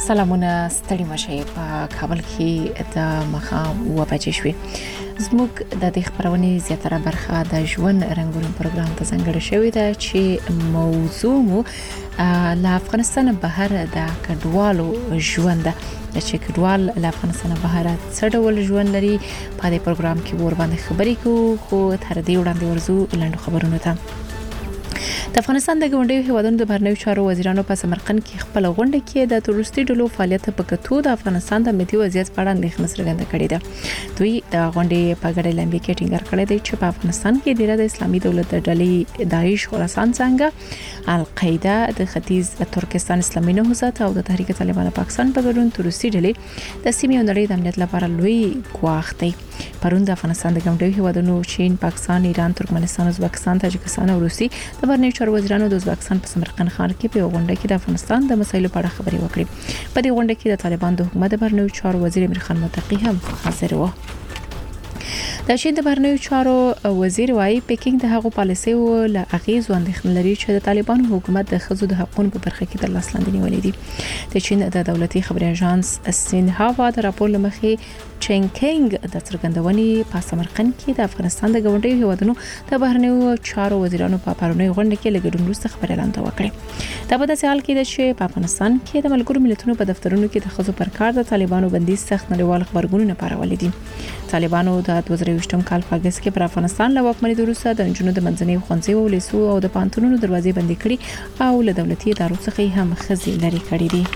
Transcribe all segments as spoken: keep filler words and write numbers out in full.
سلامونه ستړي مشه په کابل کې د مخام و بجې شوې زموږ د دې خبرونې زیاتره برخه د ژوند رنگونو پروګرام ته ځانګړې شوې ده چې موضوع مو له افغانستان بهر د کډوالو ژوند ده چې کډوال له افغانستان بهر څه ډول ژوند لري په دې پروګرام کې ور باندې خبرې کوو خو تر دې وړاندې ورزو لاندې خبرونه ته د افغانستان د ګوندیو هیوادونو د بهرنیو چارو وزیرانو په سمرقند کې خپل غونډه کې د تورستي ډلو فعالیت په کتو د افغانستان د امنیتي وضعیت په اړه اندېښنه څرګنده کړې ده. دوی د غونډې په ګډه لمبي کې ټینګار کړی دی چې په افغانستان کې د اسلامي دولت د ډلې داعش خراسان څنګه القاعده د ختیځ ترکستان اسلامي نهضت او د تحریک طالبان پاکستان په ګډون تورستي ډلې د سیمې او نړۍ د امنیت لپاره لوی ګواښ دی. پرون د افغانستان د ګوندیو هیوادونو چین، پاکستان، ایران، ترکمنستان، ازبکستان، تاجکستان او روسي د بهرنیو چارو وزیرانو د ازبکستان په سمرقند ښار کې په غونډه کې د افغانستان د مسایلو په اړه خبرې وکړې. په دې غونډه کې د طالبان د حکومت د بهرنیو چارو وزیر امیر خان متقی هم حاضر و. د چین د بهرنیو چارو وزیر وايي پکینګ د هغو پالیسیو له اغیز اندېښنه لري چې د طالبان حکومت د خزو د حقوقو په برخه کې د لاس لاندې نیولې دي. د چین د دولتي خبري اژانس سینهوا د راپور لمخې چینګ د څرګندونې په سمرقند کې د افغانستان د ګوندیو هیوادونو د بهرنیو چارو وزیرانو په پرونی غونډه کې لګډون وروسته خبري لاندې وکړه. دا په داسې حال کې ده چې په افغانستان کې د ملګرو ملتونو په دفترونو کې د خزو پر کار د طالبانو بندیز سخت نړیوال خبرګونونه پارولې دي. طالبانو د دوه زره یوولسم کال په اگست کې پر افغانستان له واکمنۍ وروسته د انجونو د منځنۍ ښوونځي او لیسو او د پانتونونو دروازې بندې کړې او له دولتي ادارو څخه هم خزي لري کړې دي.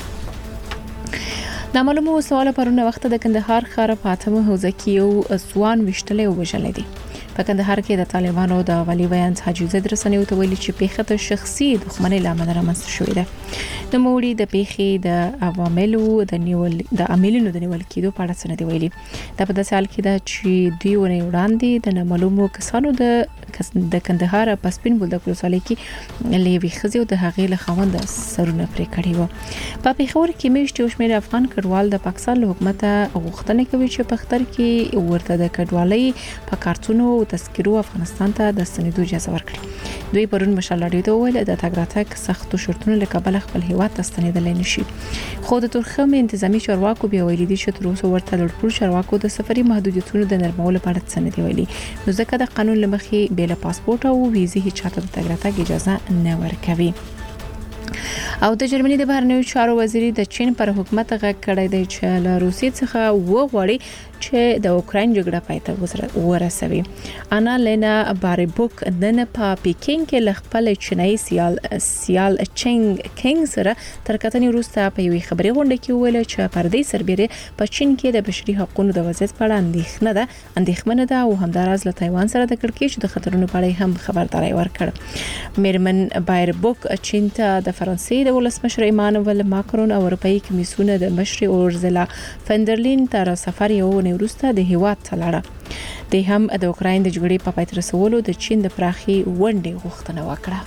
د معلومو سوال پرونه وخت د کندهار ښار په اتمه حوزه کې یو ځوان وشتلې او وژلې دي. په کندهار کې د طالبانو د ولي ویاند حاجی زید رسنیو ته ویلي چې پیښه ته شخصي دښمنۍ لامل رامنځته شوې ده. د موړي د پیښې د عواملو د نیول د عاملینو د نیول کېدو په اړه څه نه دی ویلي. دا په داسې حال کې ده چې دوی ونې وړاندې د نامعلومو کسانو د د کندهار په سپین بولدک ولسوالۍ کې لېوي خزي او د هغې له خوند سرونه پرې کړی و. په پیښور کې میشت یو شمېر افغان کډوال د پاکستان له حکومت غوښتنه کوي چې په خطر کې ورته د کډوالۍ په کارتونو او تذکرو افغانستان ته د ستنېدو اجازه ورکړي. دوی پرون مشال راډیو ته وویل د تګ راتګ سختو شرطونو له کبله خپل هیواد ته ستنېدلی نشي. خو د ترخم انتظامی چارواکو بیا ویلي دي چې تر اوسه ورته لوړپوړو چارواکو د سفري محدودیتونو د نرمولو په اړه څه نه دی ویلي. نو ځکه د قانون له مخې بې له پاسپورت او ویزې هیڅ چاته د تګ راتګ اجازه نه ورکوي. او د جرمني د بهرنیو چارو وزیر د چین پر حکومت غږ کړی دی چې له روسیې څخه وغواړي چې د اوکراین جګړه پای ته ورسوي. انا لینا باریبوک نن په پیکینګ کې ل خپل چینایي سیال سیال چنګ کینګ سره تر کتنې وروسته په یوې خبري غونډه کې ویل چې پردې سربېره په چین کې د بشري حقوقو د وضعیت په اړه اندېښنه ده اندېښمنه ده او همداراز له تایوان سره د کړکېچ د خطرونو په اړه هم خبرداري ورکړ. میرمن باریبوک چین ته د فرانسې د ولسمشر ایمانوئل ماکرون او اروپאי کمیسیون د مشر اورزلا فندرلین تر سفر یو وروسته د هیواد تلړه. د هم د اوکراین د جګړې په پای ته رسولو د چین د پراخي ونډې غوښتنه وکړه.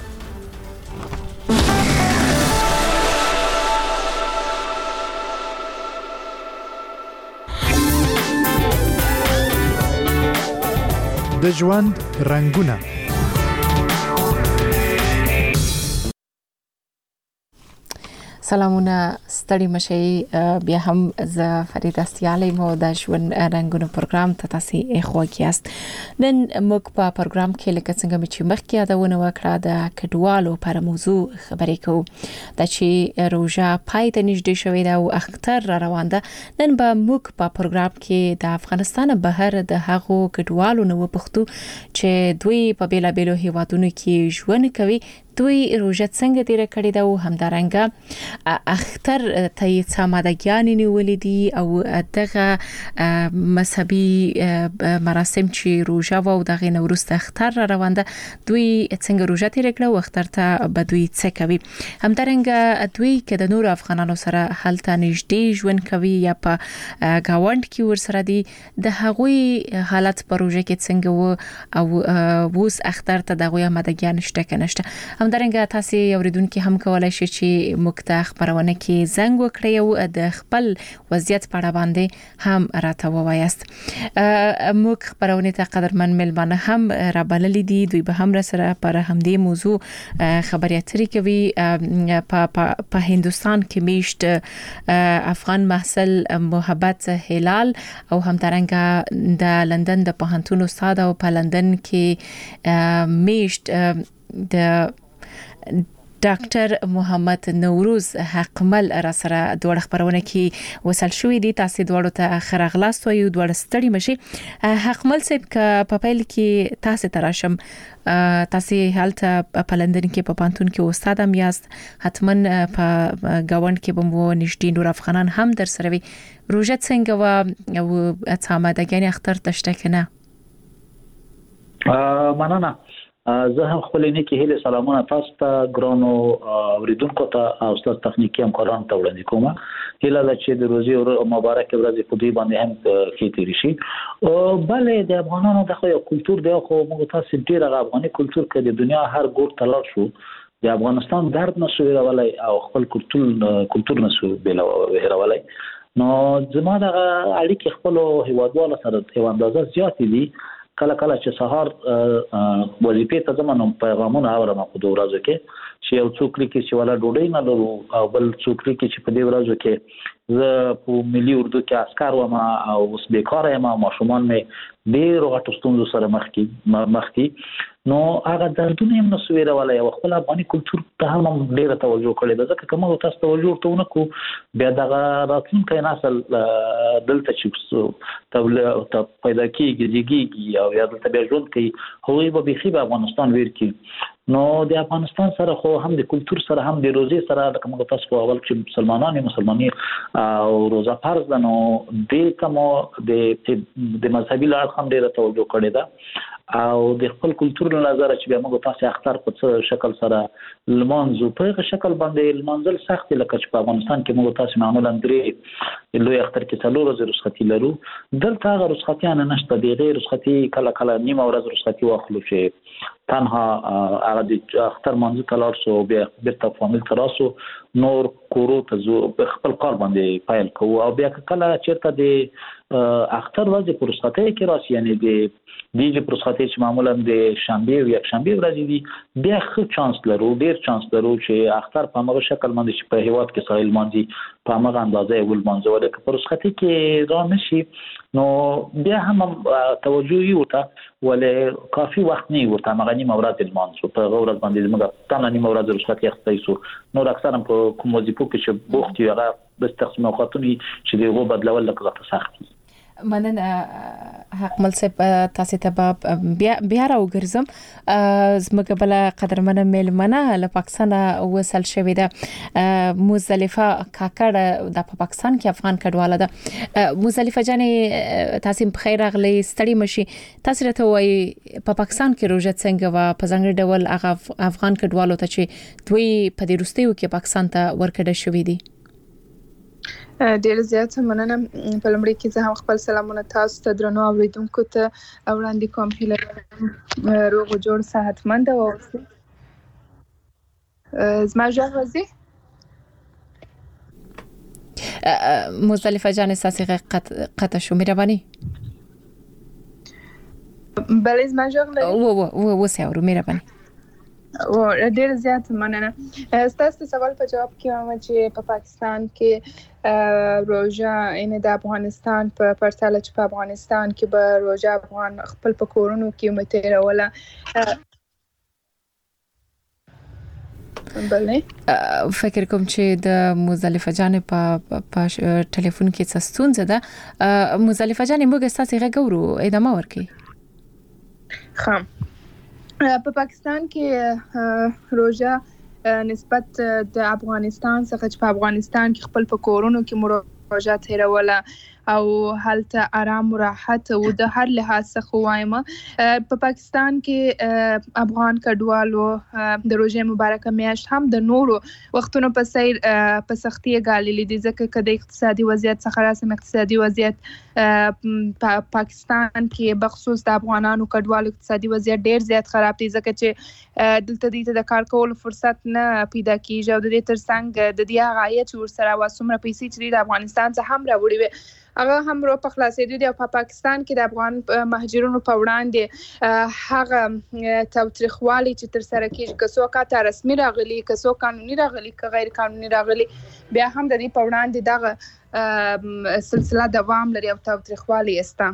د ژوند رنگونه سلامونه ستړي مشي بیا هم ز فرید استیالی مو د ژوند رنگونو پروګرام ته تاسو اخواږی است. نن موږ په پروګرام کې لکه څنګه چې مخکې یادونه وکړه د کډوالو پر موضوع خبرې کوو. د چې روژه پای ته نږدې شوې ده او اختر را روان ده. نن به موږ په پروګرام کې د افغانستان بهر د هغو کډوالو نو پښتو چې دوی په بیلا بیلو هیوادونو کې ژوند کوي دوی روژه څنګه تیر کړی دا او همدارنګه اختر ته یې سمادګیان نیولې دي او دغه مذهبي مراسم چې روژه و او دغه نوروز اختر را روان ده دوی څنګه روژه تیر کړه او اختر ته به دوی څه کوي. همدارنګه دوی کې د نور افغانانو سره هلته نږدې ژوند کوي یا په گاوند کې ورسره دي د هغوی حالت په روژه کې څنګه و او ووس اختر ته دغه مادګیان شته کنهشته. همدارنګه تاسو اوریدونکو هم کولای شئ چې موږ ته خبرونه کې زنګ وکړئ او د خپل وضعیت په اړه باندې هم راته ووایاست. موږ خبرونه ته قدرمن ملمانه هم را بللي دي، دوی به هم سره پر همدې موضوع خبرې اترې کوي. په هندستان کې میشت افغان محصل محبت هلال او همدارنګه د لندن د پوهنتون استاد او په لندن کې میشت د ډاکټر محمد نوروز حقمل را سره دوه خبرونه کې وصل شوې دي. تاسو دوه ته خرغلاست او یو دوه ستړي مشي. حقمل صاحب ک په پیل کې تاسو تراشم تاسو حالت په لندن کې په پانتون کې استاد هم یاست، حتما په گاوند کې به مو نشټین نور افغانان هم در سره وي. روزه څنګه و او اتامدګانی اختر تشته کنه؟ مننه. زه هم خپل نه کې هله سلامونه تاسو ته ګرانو اوریدونکو ته او ستاسو تخنیکی همکارانو ته وړاندې کوم. هله د چې د روزي او مبارک ورځ په دې باندې هم کې تیری شي. او بلې د افغانانو د خو کلچر دی، خو موږ تاسو ډیر افغاني کلچر کې د دنیا هر ګور تلل شو د افغانستان درد نشو ویلای او خپل کلچر کلچر نشو ویلای. نو زما د اړیکې خپل هیوادوالو سره یو اندازه زیات دي. کله کله چې سهار وظیفې ته زمونږ پیغامونه اورم په دوه ورځو کې چې یو څوک لري چې ولا ډوډۍ نه لرو او بل څوک لري چې په دې ورځو کې زه په ملي اردو کې عسكر وم او اوس بیکاره یم، ماشومان مې ډېر غټو ستونزو سره مخ کې مخ کې نو هغه دردونه هم نسو ویرولای او خپل افغاني کلچر ته هم ډېره توجه کړې ده. ځکه کومه تاسو توجه ورته ونه کو بیا دغه راتلونکي نسل دلته چې ته پیدا کیږي دیږي او یا دلته بیا ژوند کوي هغوی به بيخي په افغانستان ویر کی. نو د افغانستان سره خو هم د کلچر سره هم د روزي سره د کومه تاسو په اول کې مسلمانان مسلمانۍ او روزه فرض ده، نو د کومه د د مذهبي لحاظ هم ډېره توجه کړې ده او د خپل کلچر له نظر چې بیا موږ تاسو اختر په شکل سره لمانځو په شکل باندې لمانځل سخت لکه چې په افغانستان کې موږ تاسو معمولا درې لوی اختر کې څلور ورځې رخصتي لرو. دلته هغه رخصتیان نشته، د غیر رخصتي کله کله نیمه ورځ رخصتي واخلو چې تنها هغه د اختر منځ ته لاړ شو بیا بیرته فامیل ته راسو نور کورو ته زو خپل کار باندې پایل کوو او بیا کله چیرته د اختر ورځ په رخصتي کې راسي یعنی د دیجه په رخصتي چې معمولا د شنبه او یک شنبه ورځ دي بیا ښه چانس لرو ډیر چانس لرو چې اختر په هغه شکل باندې چې په هیواد کې سایل مانځي په هغه اندازې ول مانځو ولکه په رخصتي کې را نشي نو بیا هم توجه یو ته ولې کافي وخت نه ورته مغنی مورات المانځو په هغه ورځ باندې موږ تنه مورات رخصتي اخستایسو نو اکثرا په کوم وظیفو کې چې بوخت یو هغه بس تقسیم اوقاتونی چې دغه بدلول لکه سخت. مننه حقمل صاحب، تاسو ته بیا بیا راوګرځم. زموږ بل قدرمنه ملمنه له پاکستان وصل شوې ده مزدلفه کاکړ د پاکستان کې افغان کډواله ده. مزدلفه جانې تاسو په خیر راغلي ستړي مشي. تاسو راته وایي په پاکستان کې روزه څنګه و په ځانګړي ډول هغه افغان کډوالو ته چې دوی په دې وروستیو کې پاکستان ته ورکړل شوې دي؟ ډیر زیات مننه. په لمړي کې زه هم خپل سلامونه تاسو ته درنو اوریدونکو ته وړاندې کوم. هیله روغ او جوړ صحتمند اوسئ. زما ژوند وځي مزدلفه جان اساسي قطع شو مهرباني. بلې زما ژوند و و و وسه مهرباني. او ډیر زیات مننه. تاسو سوال په جواب کې وایم چې په پاکستان کې روزه ان د افغانستان په پرتله چې په افغانستان کې به روزه افغان خپل په کورونو کې متیروله بلې فکر کوم چې د مزدلفه جان په په ټلیفون کې څه ستونزه ده. مزدلفه جان موږ تاسو غوړو ادامه ورکړي. خام په پاکستان کې روزه نسبت د افغانستان څخه چې په افغانستان کې خپل په کورونو کې مروجات هیروله او هلته آرام او راحت او د هر لحاظ څخه وایم. په پاکستان کې افغان کډوالو د روزه مبارکه میاشت هم د نورو وختونو په سیر په سختي غالي دي، ځکه چې د اقتصادي وضعیت څخه راسم اقتصادي وضعیت په پاکستان کې بخصوص د افغانانو کډوالو اقتصادي وضعیت ډیر زیات خراب دي، ځکه چې دلته د کار کولو فرصت نه پیدا کیږي او د دې ترڅنګ د دې هغه عاید چې ورسره واسمره پیسې چې د افغانستان څخه هم راوړي وي هغه هم رو په خلاصېدو دي. او په پاکستان کې د افغان مهاجرونو په وړاندې هغه تاوتریخوالي چې تر سره کیږي، که څوک ته رسمي راغلي، که څوک قانوني راغلي، که غیر قانوني راغلي، بیا هم د دې په وړاندې دغه سلسله دوام لري او تاوتریخوالي استا.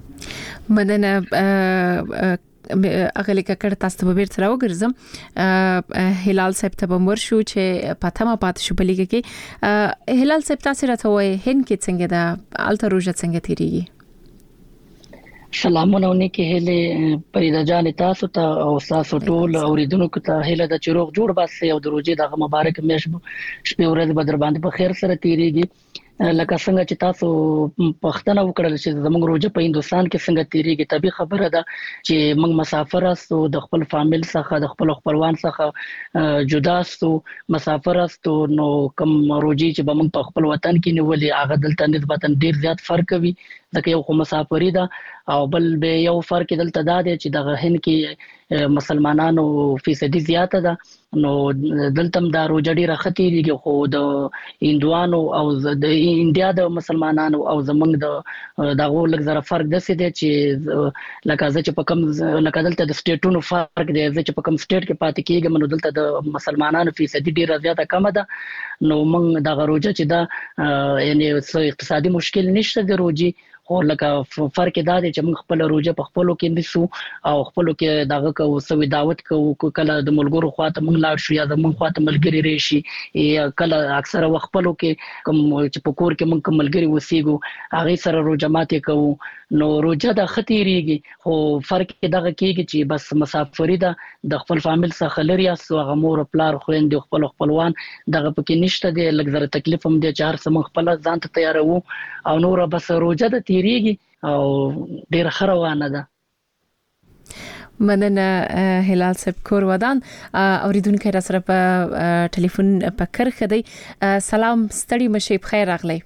مننه اغلی ککړ تاسو به بیرته راوګرځم. هلال صاحب ته به مر شو چې پاتمه پات شو په لیګه کې. هلال صاحب تاسو راته وایي هند کې څنګه ده، الته روزه څنګه تیریږي؟ سلامونه ونکي هله پریدا جان تاسو ته او تاسو ټول اوریدونکو ته هله د چروغ جوړ باسي او د روزي د مبارک میاشت شپه ورځ بدر باندې په خیر سره تیریږي. لکه څنګه چې تاسو پښتنه وکړل چې زموږ روزه په هندستان کې څنګه تیریږي، طبي خبره ده چې موږ مسافر استو د خپل فامیل څخه د خپل خپلوان څخه جدا استو مسافر استو، نو کوم روزي چې به موږ په خپل وطن کې نیولې هغه دلته نسبتا ډیر زیات فرق وي، ځکه یو خو مسافری ده او بل به یو فرق دلته دا دی چې د هند کې مسلمانانو فیصدي زیاته ده، نو دلته دا روزه ډیره ختیږي، خو د هندوانو او د انډیا د مسلمانانو او زمونږ د دغه لږ زره فرق دسي دی چې لکه ځکه په کوم لکه دلته د سټیټونو فرق دی، ځکه په کوم سټیټ کې پاتې کیږي نو دلته د مسلمانانو فیصدي ډیره زیاته کم ده، نو موږ دغه روزه چې دا یعنی اقتصادي مشکل نشته د روزي، خو لکه فرق دا دی چې موږ خپل روزه په خپلو کې نیسو او خپلو کې دغه کو سوي دعوت کو کله د ملګرو خواته موږ لاړ شو یا د موږ خواته ملګری راشي، یا کله اکثره وخت خپلو کې کوم چې په کور کې موږ کوم ملګری وسیګو هغه سره روزه ماتې کوو، نو روزه د ختیریږي، خو فرق دغه کېږي چې بس مسافری ده د خپل فامیل څخه لري اسو هغه مور پلار خويندې خپل خپلوان دغه پکې نشته دی، لږ زره تکلیف هم دی چې هر څه موږ خپل ځان ته تیارو او نور بس روزه د تیریږي او ډیر خروانه ده. مننه هلال صاحب کور ودان. اوریدونکو را سره په ټلیفون په کرخه دی. سلام ستړي مشه بخیر راغلی.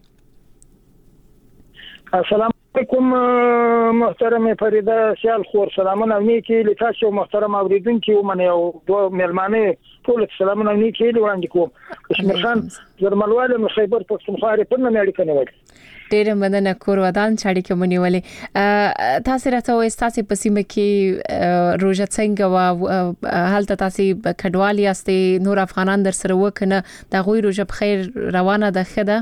السلام علیکم محترم فریدا سیال خور، سلامونه نیکی لتاسو محترم اوریدونکو ومنه او دوه ملمانه ټول سلامونه نیکی وړاندې کوم. کشمیر خان زرملواله نو خیبر پختونخوا په نړۍ کې نه وایي. ډېر مننه کور ودان چاړي کې مونږ ولې تاسو راته وایي تاسو په سیمه کې روزه څنګه وا حالت تاسو کډوالي استي نور افغانان در سره وکنه دا غوي روزه په خیر روانه ده خده؟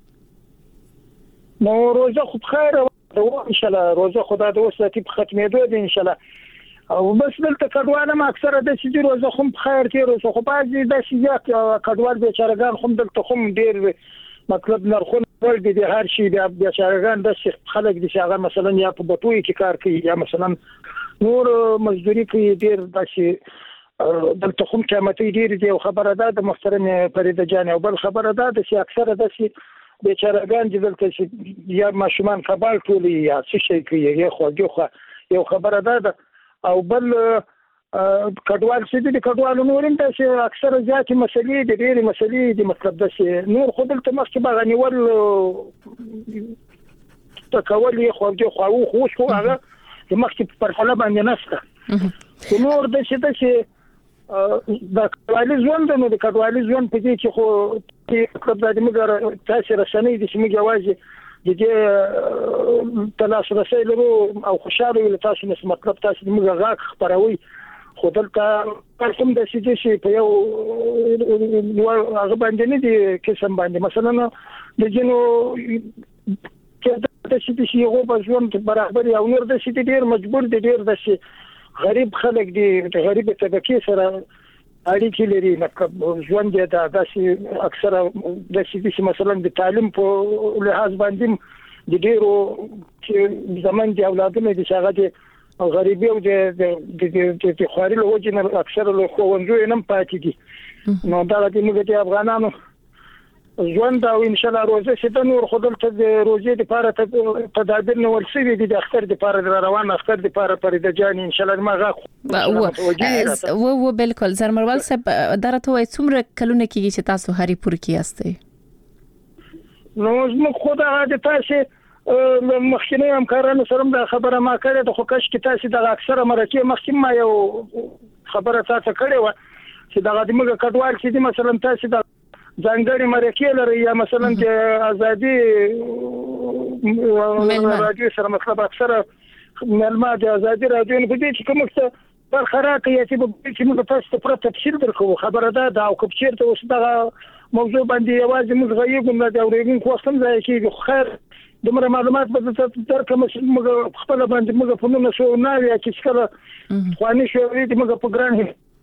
نو روزه خو بخیر روانه ان شاء الله، روزه خدای د وساتې په ختمېدو دي ان شاء الله، او بس دلته کډوال ما اکثره د سې روزه خو بخیر کې روزه خو بعضي د سې کډوال بیچارهګان خو دلته خو ډیر مطلب نرخونه ور دي د هر شي د بیچارهګان د خلک دي چې هغه مثلا یا په بټوي کې کار کوي یا مثلا نور مزدوري کوي، ډیر د سې دلته خو قیمتي ډیر دي. خبره ده د محترم فرید جان، او بل خبره ده د سې اکثره د سې بیچارهګان چې دلته یا ماشومان کبال ټولي یا څه شي کوي یا خو خو یو خبره ده. او بل کډوال چې د کډوالو نورم ته چې اکثره ځاتي مسلې د ډېری مسلې د مطلب د چې نور خو دلته مخکې باغنیول تکول یې خو د خو خو خو هغه د مخکې پر حاله باندې نسته نور د چې د چې د کډوالي ژوند نو د کډوالي ژوند په دې کې خو مطلب د موږ تاسو رسنۍ د موږ جوازي د دې تلاش رسۍ لرو او خوشاله ول تاسو نس مطلب تاسو موږ غاک خبروي، خو دلته کوم د سې چې په یو هغه باندې نه دي قسم باندې مثلا د جنو چې د سې چې یو په ژوند برابر او نور د سې ډیر مجبور دي، ډیر د سې غریب خلک دي، د غریب طبقه سره اړیکې لري، مطلب ژوند دی دا داسې اکثره د سې مثلا د تعلیم په لحاظ باندې د ډیرو چې زمون دي اولادونه دي چې هغه دي غریبي او د د خواري له وجې نه اکثره له ښوونځیو نه پاتې دي. نو دا د موږ د افغانانو ژوند او ان شاء الله روزه چې د نور خدل ته د روزي د لپاره تدابیر نو ورسوي د اختر د لپاره روان اختر د لپاره پرېده جان ان شاء الله ما غا و و بالکل زرمروال صاحب درته وای څومره کلونه کېږي چې تاسو هری پور کې یاستئ؟ نو زموږ خدای د تاسو مخکینه همکارانو سره د خبره ما کړې د خو کش کې تاسو د اکثره مرکه مخکې ما یو خبره تاسو کړې و چې د غدمه کډوال چې مثلا تاسو د ځانګړي مرکه لري یا مثلا د ازادي راډیو سره مطلب اکثره ملما د ازادي راډیو په دې کې کوم څه پر خراکه یې چې موږ تاسو ته تفصیل درکو خبره ده دا او کوم چیرته اوس دا موضوع باندې یوازې موږ غوښتو نه دا ورېګون خو څنګه ځای کې خیر دمر معلومات به درکه موږ خپل باندې موږ په نوم شو نه یا چې څه خواني شو دې موږ په ګران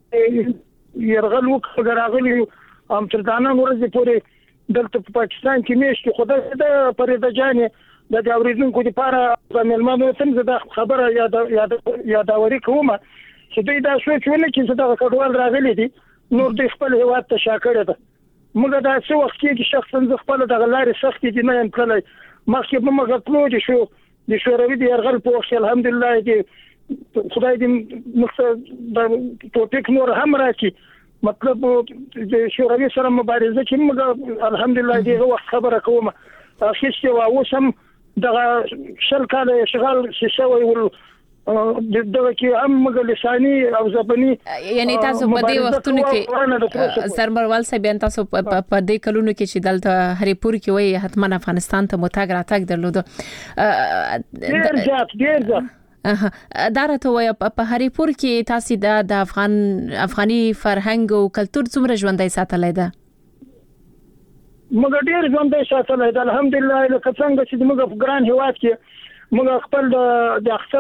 يرغل وکړ راغلی ام تر دانه ورځې پورې دلته په پاکستان کې میشت خدای دې پرېده جانې د اوریدونکو لپاره د ملمانو تم زده خبره یاد یاد یادوري کومه چې دوی دا سوچ ونه چې دا کډوال راغلي دي نور د خپل هیواد ته شاکړه ده موږ دا څو وخت کې شخصا ز خپل د غلاري سخت دي نه یم کله مخکې به موږ غوښتو دي شو د شوروي د يرغل په وخت الحمدلله دې خدای دې مخه د توفیق نور هم راکړي مطلب د شوروي سره مبارزه چې موږ الحمدلله دې وخت خبره کومه اخیسته او اوس هم دغه شل کاله اشغال شوی ول دغه کې هم موږ لساني او زبانی یعنی تاسو په دې وختونو کې سرمروال صاحب تاسو په دې کلونو کې چې دلته هری پور کې وای حتما افغانستان ته متاګ راتګ درلود ډیر ځات ډیر ځات دارته وای په هری پور کې تاسو د افغان افغاني فرهنګ او کلچر څومره ژوندۍ ساتلای ده؟ موږ ډیر ژوندۍ ساتلای ده الحمدلله لکه څنګه چې موږ په ګران هیواد کې موږ خپل د اختر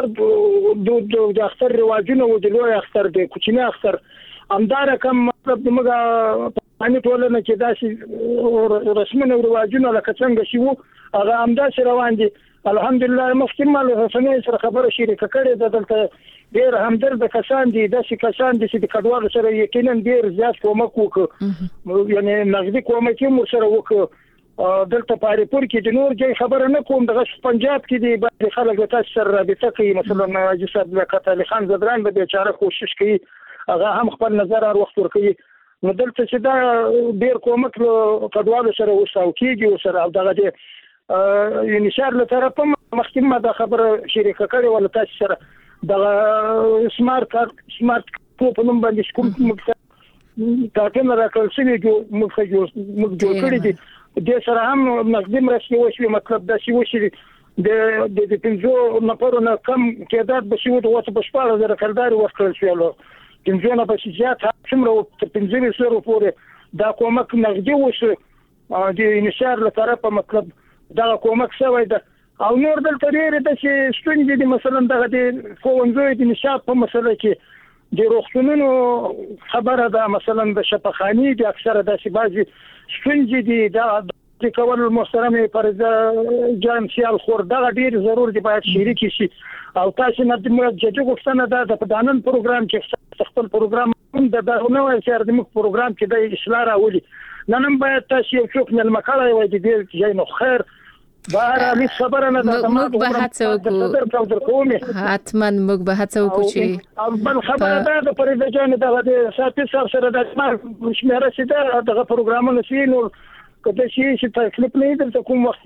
د اختر رواجونه او د لوی اختر د کوچنی اختر امدار کم مطلب موږ باندې ټولنه کې داسې رسمونه او رواجونه لکه څنګه چې وو هغه امدار روان دي الحمدلله مخکې مال رسنۍ سره خبره شریکه کړې ده دلته ډیر همدرد کسان دي داسې کسان دي چې د کډوال سره یقینا ډیر زیات کومک وکړي یعنی نغدي کومک یې مر سره وکړي دلته پاره پور کې د نور ځای خبره نه کوم دغه پنجاب کې دی بعض خلک تاسو سره رابطه کوي مثلا جسد لکه علي خان زدران به بیچاره کوشش کوي هغه هم خپل نظر ور وخت ور کوي نو دلته چې دا ډیر کومک کډوالو سره وساو کېږي او سره دغه دی یعنی شهر له طرفه مخکې ما دا خبره شریکه کړې ولا تاسو سره دغه سمارت کارت سمارت په نوم باندې کوم ټاکنه راکړل شوی موږ موږ جوړ کړی دي د سره هم نقدم راشي وشي مطلب دا شی وشي د د پنځو نفرو نه کم کېدات به شي وته په شپږ زره کلدار ورکړل شو له پنځو نه به زیات څومره پنځه سره پورې دا کومک نقدي وشي د انشار له طرفه مطلب دا کومک شوی ده او نور دلته لري د ستونزې دي مثلا دغه د فونځوي د نشاط په مسله کې د روغتونونو خبره ده مثلا د شفاخاني د اکثره داسې بعضي ستونزې دي دا د کول محترم پرځه جان سیال خور دا ډیر ضرور دی باید شریک شي او تاسو نه د جدي غوښتنه ده د پدانن پروګرام چې خپل پروګرام د دغه سره د مخ پروګرام کې د اصلاح راولي نن باید تاسو یو څوک نه مکاله وي د دې ځای نو خیر بهر علي خبره نه ده موږ به هڅه وکړو حتما موږ به هڅه وکړو چې بل خبره ده د پرېده جان دغه د ساتي سره د شمیره سي دغه پروګرامونه سي نو کله چې تکلیف نه درته کوم وخت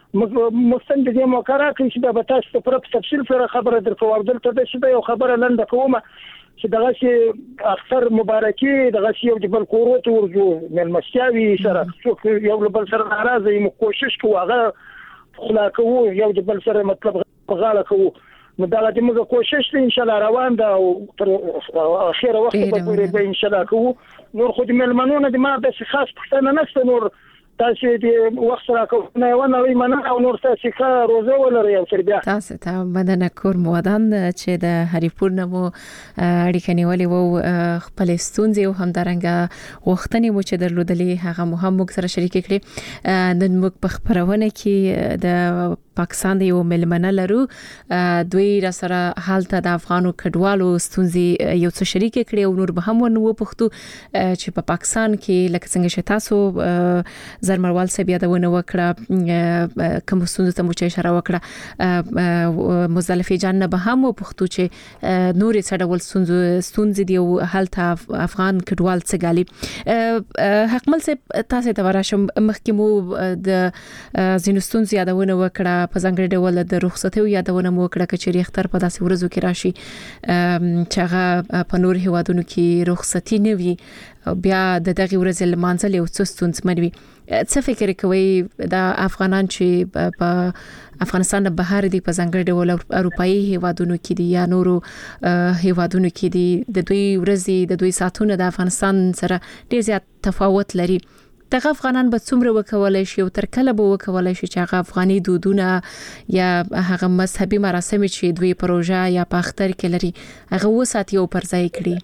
مستند دې موقره کې چې د تاسو په تفصیل سره خبره درکو دلته د شي یو خبره لنډه کومه چې دغه شي اکثر مبارکي دغه شي یو جبل کوروت ورجو من مسیاوي سره یو بل سره ناراضه یم کوشش کوو هغه خلاکو یو جبل سره مطلب غاړه کوو نو دا د موږ کوشش ان شاء الله روان ده او تر اخیره وخت پورې به ان شاء الله کوو نور خو د ملمنونو د ما د خاص پښتنه نشته نور تاسو دې وخت راکونه و نه وي منه او نور تاسو ښه روزه ولرئ او تربیه تاسو ته بدنه کور مودان چې د هری پور نمو اړیکه نیولې وو خپل ستونزې او همدارنګه وختنی مو چې درلودلې هغه مو هم موږ سره شریک کړي نن موږ په خبرونه کې د پاکستان دی او ملمنه لرو دوی را سره حالت د افغانو کډوالو ستونزې یو څه شریک کړي او نور به هم ونه پښتو چې په پاکستان کې لکه څنګه چې تاسو نظر مروال صاحب یادونه وکړه کوم ستونزې ته مو چې اشاره وکړه مزدلفه جان به هم پښتو چې نورې څډول ستونزې دی او هلته افغان کډوال څه غالي حکمل صاحب تاسو ته ورشم مخکې مو د زینو ستونزې یادونه وکړه په ځانګړي ډول د رخصتیو یادونه مو وکړه چې ریختر په داسې ورځو کې راشي چې هغه په نور هیوادونو کې رخصتي نه وي بیا د دغه ورځې لمانځل یو څه ستونزمن وي. څه فکر کوي د افغانان چې په افغانستان نه بهر دي په ځانګړي ډول اروپאי هیوادونو کې دي یا نورو هیوادونو کې دي د دوی ورځې د دوی ساعتونه د افغانستان سره ډېر زیات تفاوت لري. دغه افغانان به څومره وکولای شي او تر کله به وکولای شي چې هغه افغاني دودونه یا هغه مذهبي مراسم چې دوی پروژه یا په اختر کې لري هغه وساتي او پر ځای کړي؟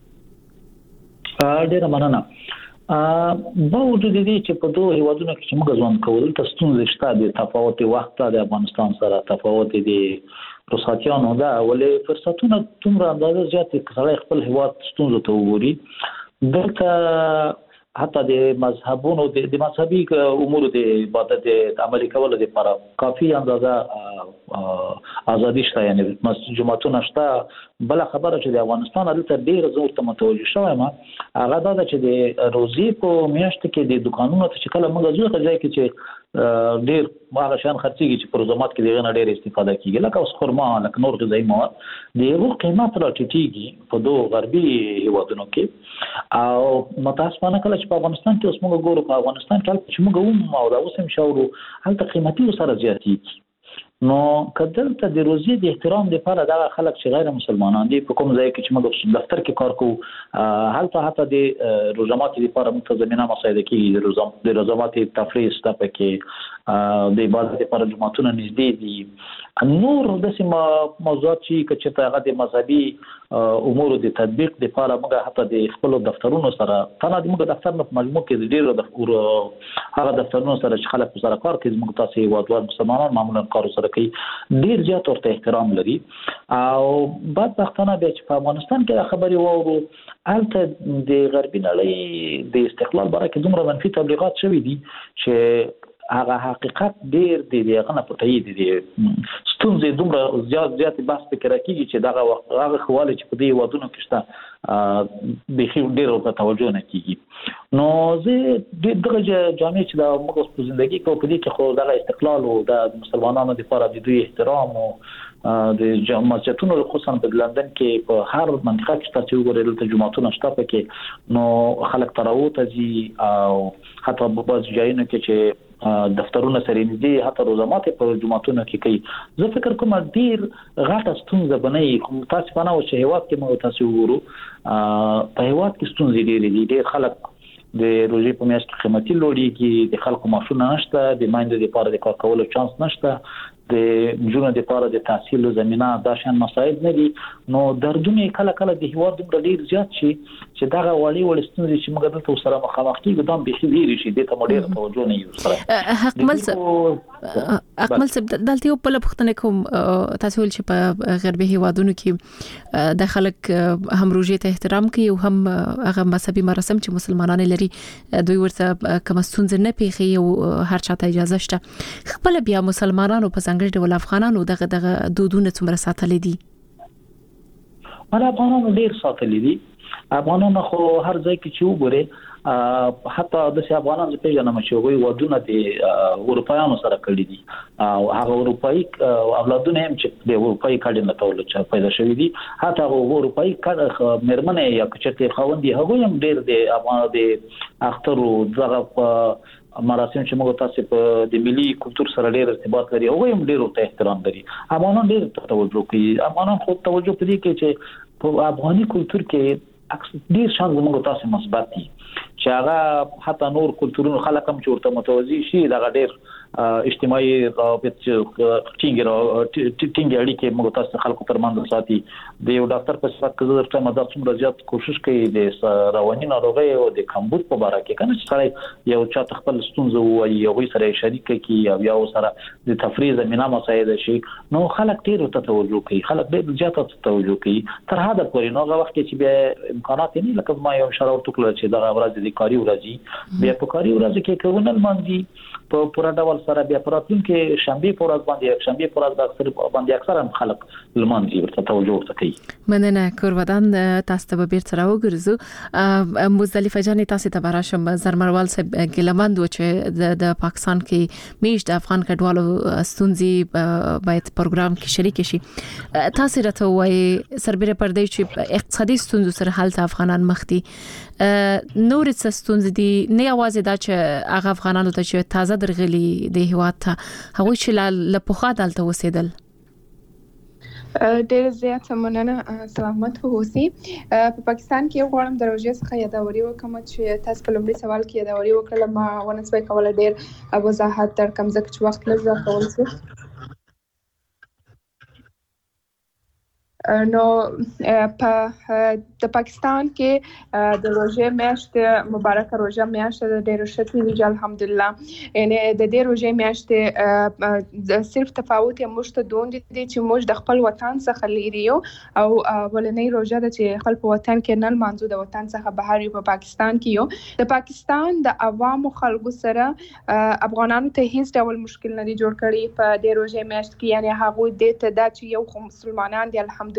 ډېر مننه. با وجود دي چې په دوه هیوادونو کې چې موږ ځوان کول ته ستونزې شته د تفاوت وخت د افغانستان سره تفاوت دي رخصتیانو دا ولې فرصتونه تومره اندازه زیات کړي خپل هیواد ستونزې ته وګوري دلته حتی د مذهبونو د مذهبي امور د عبادت د عملي کولو لپاره کافي اندازه ازادي شته یعنی مسجد جمعتون شته. بل خبره چې د افغانستان دلته ډیر زور ته متوجه شوی ما هغه دا چې د روزي په میاشت کې د دکانونو ته چې کله موږ ځو ځای کې چې ډیر هغه شان خرڅيږي چې پر زمات کې دغه ډیر استفاده کیږي لکه اوس خرما لکه نور غذایی مواد د یو قیمت راټیټیږي په دوه غربي هیوادونو کې او متاسفانه کله چې په افغانستان کې اوس موږ ګورو په افغانستان کې چې موږ هم او دا اوس هم شاورو هلته قیمتي سره زیاتېږي. نو کدلته د روزي د احترام لپاره دا خلک چې غیر مسلمانان دي په کوم ځای کې چې موږ دفتر کې کار کوو هلته حتی د روزمات لپاره متضمنه مسایده کې د روزم د روزمات تفریح ستاسو کې د عبادت لپاره جمعتون نږدې دي نور د سیمه موضوعات چې چې هغه د مذهبي امور د تطبیق لپاره موږ حتی د خپل دفترونو سره تنه د موږ دفتر په مجموع کې ډیر د هغه دفترونو سره چې خلک سره کار کوي موږ تاسو هیوادوال مسلمانان معمولا کار سره کوي ډیر زیات ورته احترام لري او بعد وختونه به چې په افغانستان کې خبري وورو البته د غربي نړۍ د استقلال باره کې دومره منفي تبلیغات شوي دي چې هغه حقیقت ډیر دی دغه نه پټي دي ستونزې دومره زیات زیات بحث فکر کوي چې دغه وخت هغه خواله چې په دې ودونو کې شته به خو ډیر په توجه نه کیږي. نو زه دغه جامع چې د موږ په ژوندۍ کې په دې کې خو دغه استقلال او د مسلمانانو لپاره د دوی احترام او د مسجدونو خصوصا په لندن کې په هر منطقه کې تاسو وګورئ د جمعتون شته پکې نو خلک تراوت ازي او حتی په بعض ځایونو کې چې دفترونه سره نږدې حتی روزمات په جمعتون کې کوي زه فکر کوم ډیر غاټه ستونزه بنئ کوم تاسو په نو چې هیواد کې مو تاسو وګورو په هیواد کې ستونزې ډېرې دي ډېر خلک د روزي په میاشت قیمتي لوړیږي د خلکو معاشونه نشته د مایند لپاره د کار کولو چانس نشته د جون لپاره د تحصیل زمينه دا شان مسائل نه دي نو دردونه کله کله د هیواد د ډیر زیات شي چې دا غوړي ولستون چې موږ دلته سره مخامخ کیږو دا به خېری شي د ته مډیر توجه نه یو سره حکمل حکمل دلته په لپختنه کوم تاسو ول چې په غربي هیوادونو کې د خلک هم روزي ته احترام کوي او هم هغه مذهبي مراسم چې مسلمانان لري دوی ورته کوم ستونزه نه پیخي او هر چاته اجازه شته خپل بیا مسلمانانو په څنګه ډول افغانانو دغه دغه دودونه څومره ساتلې دي؟ مله افغانانو ډیر ساتلې دي افغانانو خو هر ځای کې چې وګوره حتی د سي افغانانو په پیژنه چې وي ودونه د اروپایانو سره کړی دي او هغه اروپایي اولادونه هم چې د اروپایي کډن نه تول چې پیدا شوی دي حتی هغه اروپایي کډ مرمنه یا چې خوندې هغه هم ډیر د افغان د اختر او دغه مراسم چې موږ تاسو په د ملي کلچر سره ډېر ارتباط لري او هم ډېر ته احترام لري افغانان ډېر توجه کوي افغانان خو توجه کوي چې په افغاني کلچر کې اکثر ډېر شان موږ تاسو مثبت دي چې هغه حتی نور کلچرونو خلک هم چې ورته متوجي شي دا ډېر اجتماعي روابط ټینګ را ټینګ اړیکې موږ تاسو خلکو ترمنځ ساتي د یو ډاکټر په صفت کې زه تر مدار څومره زیات کوشش کوي د رواني ناروغي او د کمبود په اړه کې کنه چې یو چا خپل ستونزه وایي یو سره شریک کی او یا سره د تفریح زمينه مساعده شي نو خلک ډیر ته توجه کوي خلک ډیر زیات ته توجه کوي تر هدا پورې نو هغه وخت چې به امکانات نه لکه ما یو شرط وکړ چې دا ورځ د کاری ورځي بیا په کاری ورځ کې کومل مانځي په پوره ډول سره بیا پراتون کې شنبه په ورځ باندې شنبه په ورځ د اکثر باندې اکثر هم خلک لمانځي ورته توجه کوي مننه کورودان تاسو ته به تر راوګرځو مزدلفه جان تاسو ته براشم زرمروال صاحب ګلمند و چې د پاکستان کې میش د افغان کډوالو ستونزې باید پروګرام کې شریک شي تاسو راته وایي سربېره پردې چې اقتصادي ستونزو سره حل ته افغانان مخدي نور څه ستونزې دي نه یوازې دا چې هغه افغانانو ته چې تازه درغلي د هیواد ته هغه چې له پوخا دلته وسیدل ډېر زیات مننه سلامت اوسئ په پاکستان کې غواړم د روژې څخه یادوري وکم چې تاسو په لومړي سوال کې یادوري وکړه ما ونسبه کوله ډېر وضاحت تر کم ځکه چې وخت لږ کول شو نو په د پاکستان کې د روژې میاشت مبارک روژه میاشت د ډېر شتي ویل الحمدلله یعنی د دې روژې میاشت صرف تفاوت یې مشته دوند دي چې موږ د خپل وطن څخه لري یو او ولنۍ روژه د چې خپل په وطن کې نن مانځو د وطن څخه بهر یو په پاکستان کې یو د پاکستان د عوامو خلکو سره افغانانو ته هیڅ ډول مشکل نه دی جوړ کړی په دې روژې میاشت کې یعنی هغه د ته دا چې یو خو مسلمانان دي الحمدلله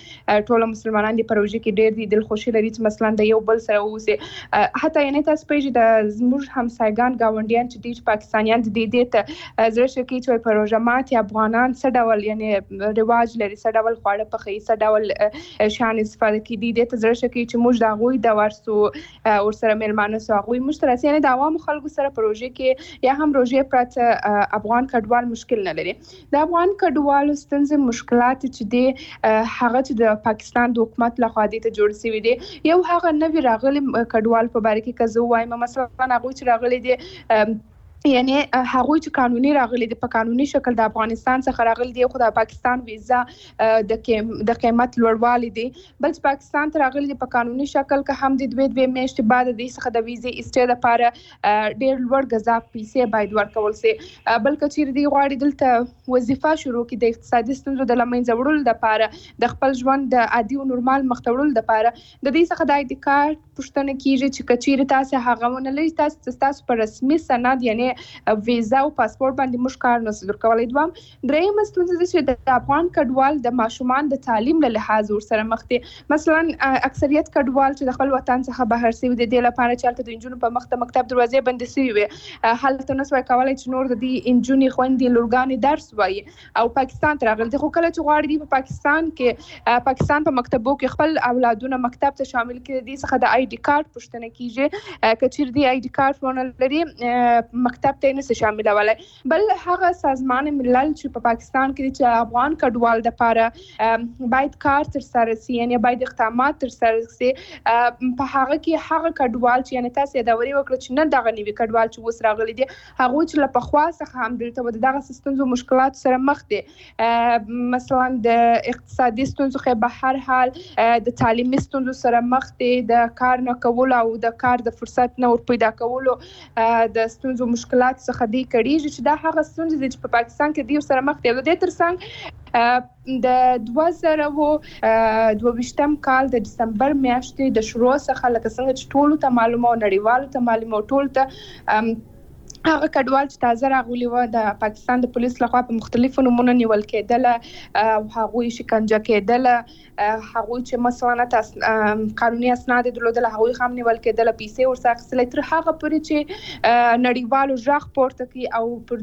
ټول مسلمانان دي پروژه کې ډېر دي دل خوشي لري چې مثلا د یو بل سره اوسه حتی یعنی تاسو په د زموږ همسایګان گاونډیان چې د پاکستانیان د دې ته زړه شکی چې پروژه ماته افغانان څه ډول یعنی رواج لري څه ډول خواړه پخې څه ډول شان استفاده کوي د دې ته زړه شکی چې موږ د غوي د ورسو ور سره ملمانه سو غوي مشترک یعنی د عوام خلکو سره پروژه کې یا هم روژې پرته افغان کډوال مشکل نه لري د افغان کډوالو ستونزې مشکلات چې دي هغه چې د پاکستان د حکومت لخوا د ته جوړ شوی دی یو هغه نوی راغلی کډوال په باره کې کزو وایم مثلا هغه چې راغلی دی یعنی هغه چې قانوني راغلي د په قانوني شکل د افغانستان څخه راغلي دی خو د پاکستان ویزا د د قیمت لوړوالی دی بل پاکستان ته راغلي په قانوني شکل که هم د دوه دوه میاشتې بعد د څخه د ویزې اسټې لپاره ډېر لوړ غذا پیسې باید ورکول شي بل کچیر دی غواړي دلته وظیفه شروع کړي د اقتصادي ستونزو د لمنځه وړلو لپاره د خپل ژوند د عادي او نورمال مختورل لپاره د دې څخه د آی ډي کارت پښتنه کیږي چې کچیر تاسو هغه ونه لري تاسو تاسو پر رسمي سند یعنی ویزا او پاسپورت باندې مش کار نه صدر کولای دوام درېم ستونزه چې د افغان کډوال د ماشومان د تعلیم له لحاظ ور سره مخ دي مثلا اکثریت کډوال چې د خپل وطن څخه بهر سوي دي د لپاره چې د انجونو په مخته مکتب دروازې بند سوي وي حالت نو سوي کولای چې نور د دې انجونی خويندې لورګانې درس وایي او پاکستان ته راغلي خو کله چې غواړي په پاکستان کې پاکستان په مکتبو کې خپل اولادونه مکتب ته شامل کړي دي څخه د آی ډي کارت پښتنه کیږي کچیر دی آی ډي کارت ونه لري مکتب ته نه شامل ولای بل هغه سازمان ملل چې په پاکستان کې چې افغان کډوال د لپاره باید کار تر سره سي یعنی باید اقدامات تر سره سي په هغه کې هغه کډوال چې یعنی تاسو د وری وکړه چې نه دغه نیوي کډوال چې وس راغلي دي هغه چې له پخوا څخه هم دلته د دغه ستونزو مشکلات سره مخ دي مثلا د اقتصادي ستونزو خو به هر حال د تعلیمي ستونزو سره مخ دي د کار نه کول او د کار د فرصت نه ور پیدا کولو د ستونزو مشکلات څخه دی کړي چې دا هغه ستونزې چې په پاکستان کې دی سره مخ دي د ترڅنګ د دوه زره دوه ویشتم کال د دسمبر میاشتې د شروع څخه لکه څنګه چې ټول ته معلومه او نړیوالو ته معلومه ټول ته هغه کډوال چې تازه راغلي و د پاکستان د پولیس لخوا په مختلفو نمونه نیول کېدل او هغه شکنجه کېدل هغه چې مثلا تاسو قانوني اسناد درلودل هغه هم نیول کېدل پیسې ورڅخه اخیستل تر هغه پورې چې نړیوالو ژغ پورته کی او پر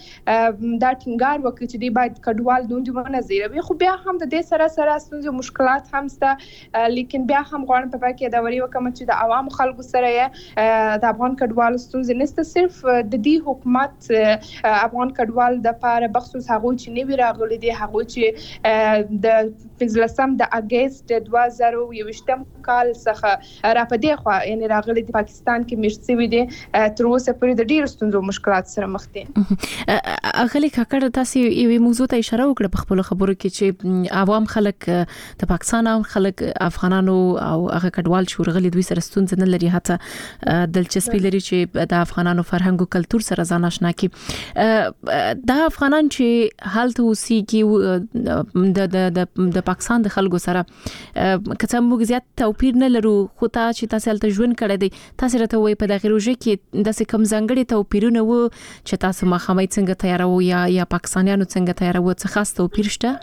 دې دا ټینګار وکړي چې دی باید کډوال دوندونه زیروي خو بیا هم د دې سره سره ستونزې مشکلات هم سته لیکن بیا هم غواړم په پای کې دا وری وکم چې د عوام خلکو سره د افغان کډوالو ستونزې نشته صرف د دې حکومت افغان کډوال د پاره بخصوص هغه چې نوی راغلي دي هغه چې د پنځلسم د اگست دوه زره یوویشتم کال څخه را پدې خو یعنی راغلي د پاکستان کې مشتوي دي تر اوسه پورې د ډیرو ستونزو مشکلات سره مخ دي. اغلی کاکړ تاسو یوې موضوع ته اشاره وکړه په خپل خبرو کې چې عوام خلک د پاکستان او خلک افغانانو او هغه کډوال شورغلي دوی سره ستونزې نه لري، حتی دلچسپي لري چې د افغانانو فرهنګ او کلچر سره ځان آشنا کړي. دا افغانان چې حالت اوسېږي د د د پاکستان د خلکو سره کته موږ زیات توپیر نه لرو، خو تا چې تاسو هلته ژوند کړی دی تاسو راته وایي په دغه روژه کې د څه کم ځانګړي توپیرونه وو چې تاسو مخامخ څنګه تیارو یا یا پاکستانیانو څنګه تیارو څه خاص توپیر شته؟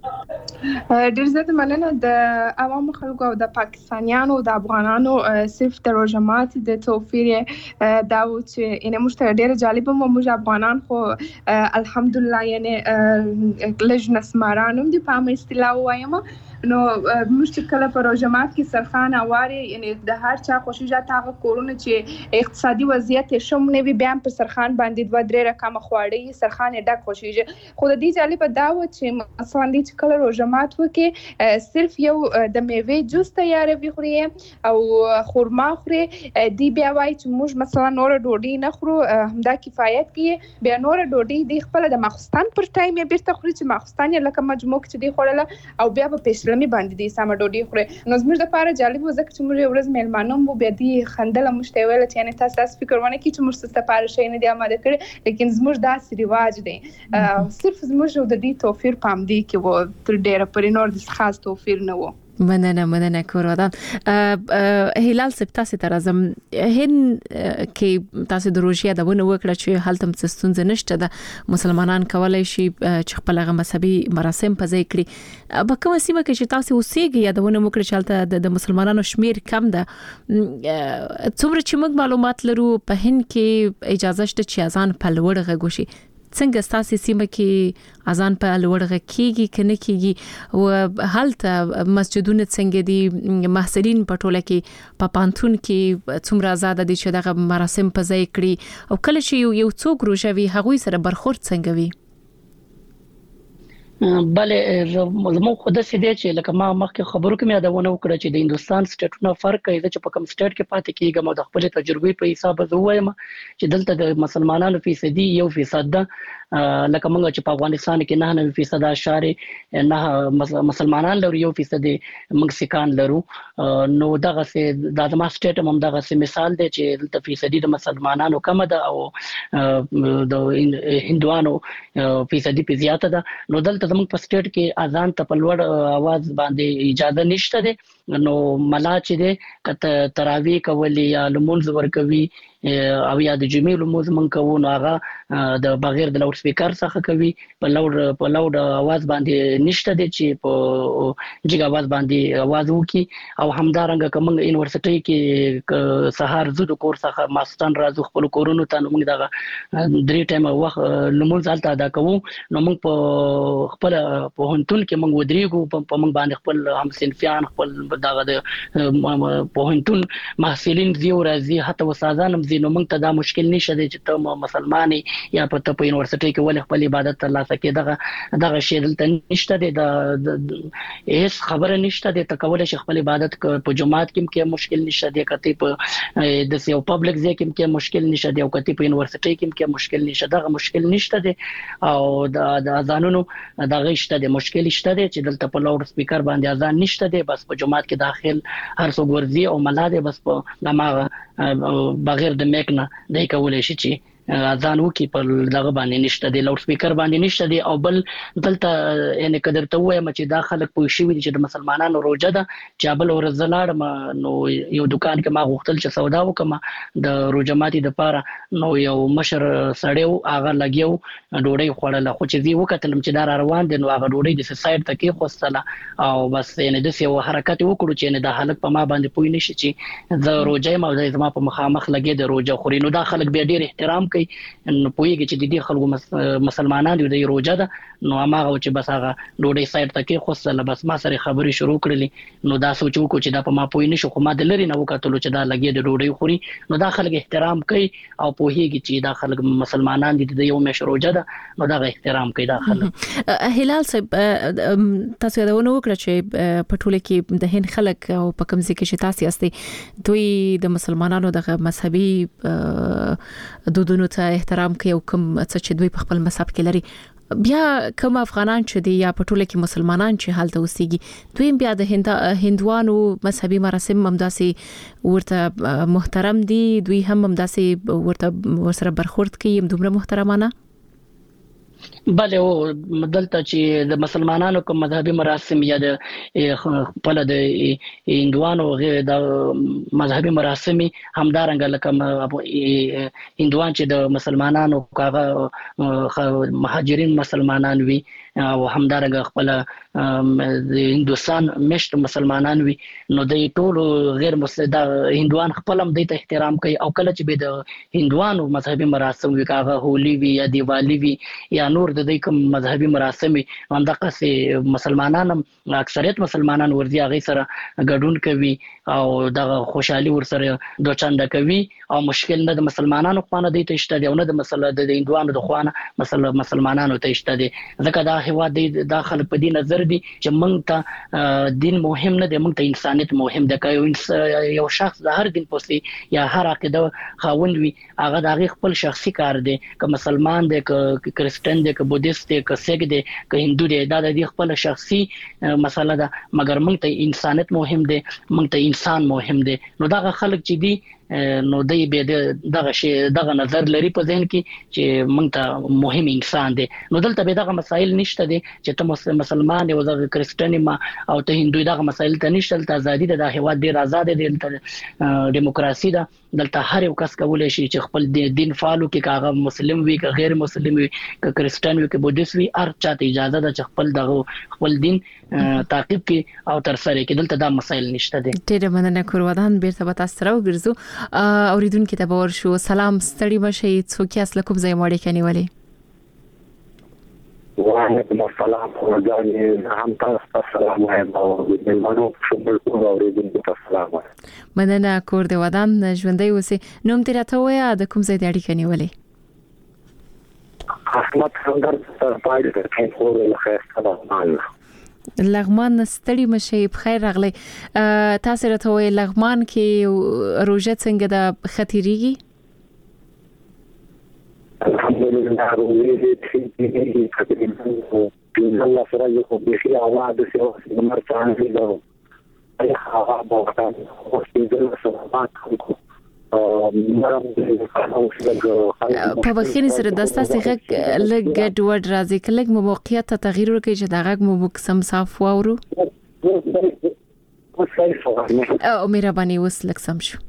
ډیر زیات مننه. د عوامو خلکو او د پاکستانیانو او د افغانانو صرف د روژه ماتي د توفیر دا و چې ان موږ ډیر جالب مو موږ افغانان خو الحمدلله یعنی لږ نسمارانو د پام اصطلاح وایم نو موږ کله په روژه مات کې سرخان اواري یعنی د هر چا خوشیجات هغه کورونه چې اقتصادي وضعیت شوم نه وي بیا په سرخان باندې دوه درې رقم خواړی سرخان ډک خوشیجه. خو د دې جالب دا و چې مثلا د کله روژه مات وکي صرف یو د میوه جوس تیاروي خوري او خورما خوري دی بیا وای چې موږ مثلا نور ډوډۍ نه خورو همدا کفایت کوي، بیا نور ډوډۍ د خپل د ماخستان پر ټایم یې بیرته خوري چې ماخستان یې لکه مجموع چې دی خوړله او بیا په پېشلمي باندې دی سم ډوډۍ خوري. نو زموږ د پاره جالب و ځکه چې موږ ورځ میلمانو مو بیا دی خندله مشته ویل چې یعنی تاسو فکر ونه کی چې موږ ست لپاره شي نه دی آماده کړی، لیکن زموږ داسې رواج دی صرف زموږ د دې توفیر پام دی کې و تر ډیره پرې نور د خاص توفیر نه و. مننه مننه کورودان. هلال سپ تاسو ته راځم هین کې تاسو د روژې د ونه وکړه چې حالت مستونز نشته د مسلمانان کولای شي چې خپل غو مذهبي مراسم په ځای کړي. په کومه سیمه کې چې تاسو اوسېږئ یا د ونه وکړه چې حالت د مسلمانانو شمیر کم ده، څومره چې موږ معلومات لرو په هین کې اجازه شته چې اذان په لوړ غږ وشي. څنګه ستاسو سیمه کې اذان په لوړ غږ کیږي کنه کیږي او حالت مسجدونه څنګه دي، محصلین په ټوله کې په پانتون کې څومره آزاد دي چې دغه مراسم په ځای کړي او کله چې یو څوک روژه وي هغوی سره برخورد څنګه وي؟ بله زموږ خو داسې دی چې لکه ما مخکې خبرو کې مې یادونه وکړه چې د هندوستان سټیټونه فرق کوي چې په کوم سټیټ کې پاتې کېږم او د خپل تجربې په حساب زه وایم چې دلته د مسلمانانو فیصدي یو فیصد ده، لکه موږ چې په افغانستان کې نه نه فیصد اشاره نه مسلمانان لرو، یو فیصد موږ سکان لرو. نو دغه سه د ادمه سټیټ هم دغه سه مثال دی چې دلته فیصدي د مسلمانانو کم ده او د هندوانو فیصدي په زیاته ده. نو دلته زموږ په سټیټ کې اذان ته په لوړ आवाज باندې اجازه نشته ده. نو ملا چې ده کته تراوی کوي یا لمونځ ورکوي او یا د جمعې لمونځ من کوو نو هغه د بغیر د لاوډ سپیکر څخه کوي په لوډ په لوډ आवाज باندې نشته دي چې په جګ आवाज باندې आवाज وکي. او همدارنګه کوم یونیورسيټي کې سهار زو د کور څخه ماستان راځو خپل کورونو ته نو موږ دغه درې ټایم وخت لمونځ حالت ادا کوو. نو موږ په خپل په هنتون کې موږ ودرېګو په موږ باندې خپل هم صنفيان خپل دغه د په هنتون محصلین زیو راځي حتی وسازان نو موږ ته دا مشکل نشته چې ته مسلمانې یا په ته په یونیورسيټي کې ولې خپل عبادت ترلاسه کې دغه دغه شی دلته نشته د هیڅ خبره نشته د تکول شي خپل عبادت په جماعت کې کې مشکل نشته د کته په د سیو پبلک ځای کې کې مشکل نشته د کته په یونیورسيټي کې کې مشکل نشته دغه مشکل نشته د او د اذانونو دغه شته د مشکل شته چې دلته په لاوډ سپیکر باندې اذان نشته د بس په جماعت کې داخل هر څوک ورځي او ملاده بس په دماغه بغیر د میک نه دای کولای شي چې اذان وکي په دغه باندې نشته دی لاوډ سپیکر باندې نشته دی. او بل دلته یعنی قدر ته وایم چې دا خلک پوه شي چې د مسلمانانو روزه ده چې بل ورځ لاړم نو یو دکان کې ما غوښتل چې سودا وکم د روزه ماتي د پاره نو یو مشر سړیو هغه لګیو ډوډۍ خوړله خو چې زی وکتلم چې دا روان دي نو هغه ډوډۍ د سایډ ته کې خوستله او بس یعنی د یو حرکت وکړو چې نه د حالت په ما باندې پوي نشي چې زه روزه ما د زما په مخامخ لګي د روزه خوري. نو دا خلک به ډیر احترام کوي کوي نو پوهیږي چې د دې خلکو مسلمانان دي د روزه ده نو هغه چې بس هغه ډوډۍ سایډ ته کې خو سره بس ما سره خبري شروع کړلې نو دا سوچ وکړو چې دا په ما پوي نشو خو ما د لری نه وکړلو چې دا لګي د ډوډۍ خوري نو دا خلک احترام کوي او پوهیږي چې دا خلک مسلمانان دي د یو مې روزه ده نو دا احترام کوي دا خلک. هلال صاحب تاسو دا ونه وکړه چې په ټوله کې د هند خلک او په کوم ځای کې چې تاسو یاستئ دوی د مسلمانانو د مذهبي دودونو ته احترام کوي او کوم څه چې دوی په خپل مذهب کې لري بیا کوم افغانان چې دي یا په ټوله کې مسلمانان چې حالت اوسېږي دوی بیا د هند هندوانو مذهبي مراسم ممداسي ورته محترم دي دوی هم ممداسي ورته ورسره برخورد کوي دومره محترمانه. بله او دلته چې د مسلمانانو کوم مذهبي مراسم یا د خپل د هندوانو غیر د مذهبي مراسم همدارنګ لکه هندوان چې د مسلمانانو کاغه مهاجرین مسلمانان وي او همدارنګ خپل د هندوستان مشت مسلمانان وي نو د ټولو غیر مسلمان هندوان خپل هم د احترام کوي او کله چې به د هندوانو مذهبي مراسم وي کاغه هولي وي یا دیوالی وي یا نور د دې کوم مذهبي مراسم همدغه سي مسلمانان اکثریت مسلمانان ورځي هغه سره ګډون کوي او دغه خوشحالي ورسره دوه چنده کوي او مشکل نه د مسلمانانو خوانه دی ته شته دی او نه د مسله د هندوانو د خوانه مسله مسلمانانو ته شته دی ځکه دا هوا دی داخل په دین نظر دی چې موږ ته دین مهم نه دی موږ ته انسانیت مهم دی که یو شخص د هر دین پوسي یا هر عقیده خاوند وي هغه د خپل شخصي کار دی که مسلمان دی که کرسچن دی که بودیست دی که سیک دی که هندو دی دا د خپل شخصي مسله ده مګر موږ ته انسانیت مهم دی موږ ته انسان مهم دی نو دا خلک چې دی نو دای به دغه شی دغه نظر لري په ذهن کې چې موږ ته مهم انسان دی نو دلته به دغه مسایل نشته دي چې ته مسلمان او د کرسچن ما او ته هندوی دغه مسایل ته نشته ته ازادي د هوا ډیر آزاد دي دلته دیموکراسي ده دلته هر یو کس کولای شي چې خپل دین فالو کې کاغه مسلم وي که غیر مسلم وي که کرسچن وي که بودیست وي هر چاته اجازه ده چې خپل دغه خپل دین تعقیب کې او تر سره کې دلته دا مسایل نشته دي. ډیر مننه کورودان بیرته به تاسو راوګرځو اوریدونکو ته باور شو سلام ستړي مشي څوک یې اصل کوم ځای مړی کني ولی وعلیکم السلام ورحمۃ هم تاسو سلام وایم او د منو شمول اوریدونکو ته سلام وایم مننه کور د ودان ژوندۍ اوسې نوم تیر ته ویا د کوم ځای د اړیکې نیولې احمد څنګه تر پای ته کې خو له خیر سلام لغمان ستړي مشه بخیر راغلی تاسو راته وای لغمان کې روزه څنګه د خطرېږي الحمدلله روزه دې چې تقریبا په الله سره یو به شي اواز سره مرچان دي دا اي هغه بوته او چې سره ماته په بخیر سره د تاسو غږ لګ ډوډ راځي کله مو موقعیت ته تغییر ورکړي چې دا غږ مو مکسم صاف واورو او مهرباني وس لک سم شو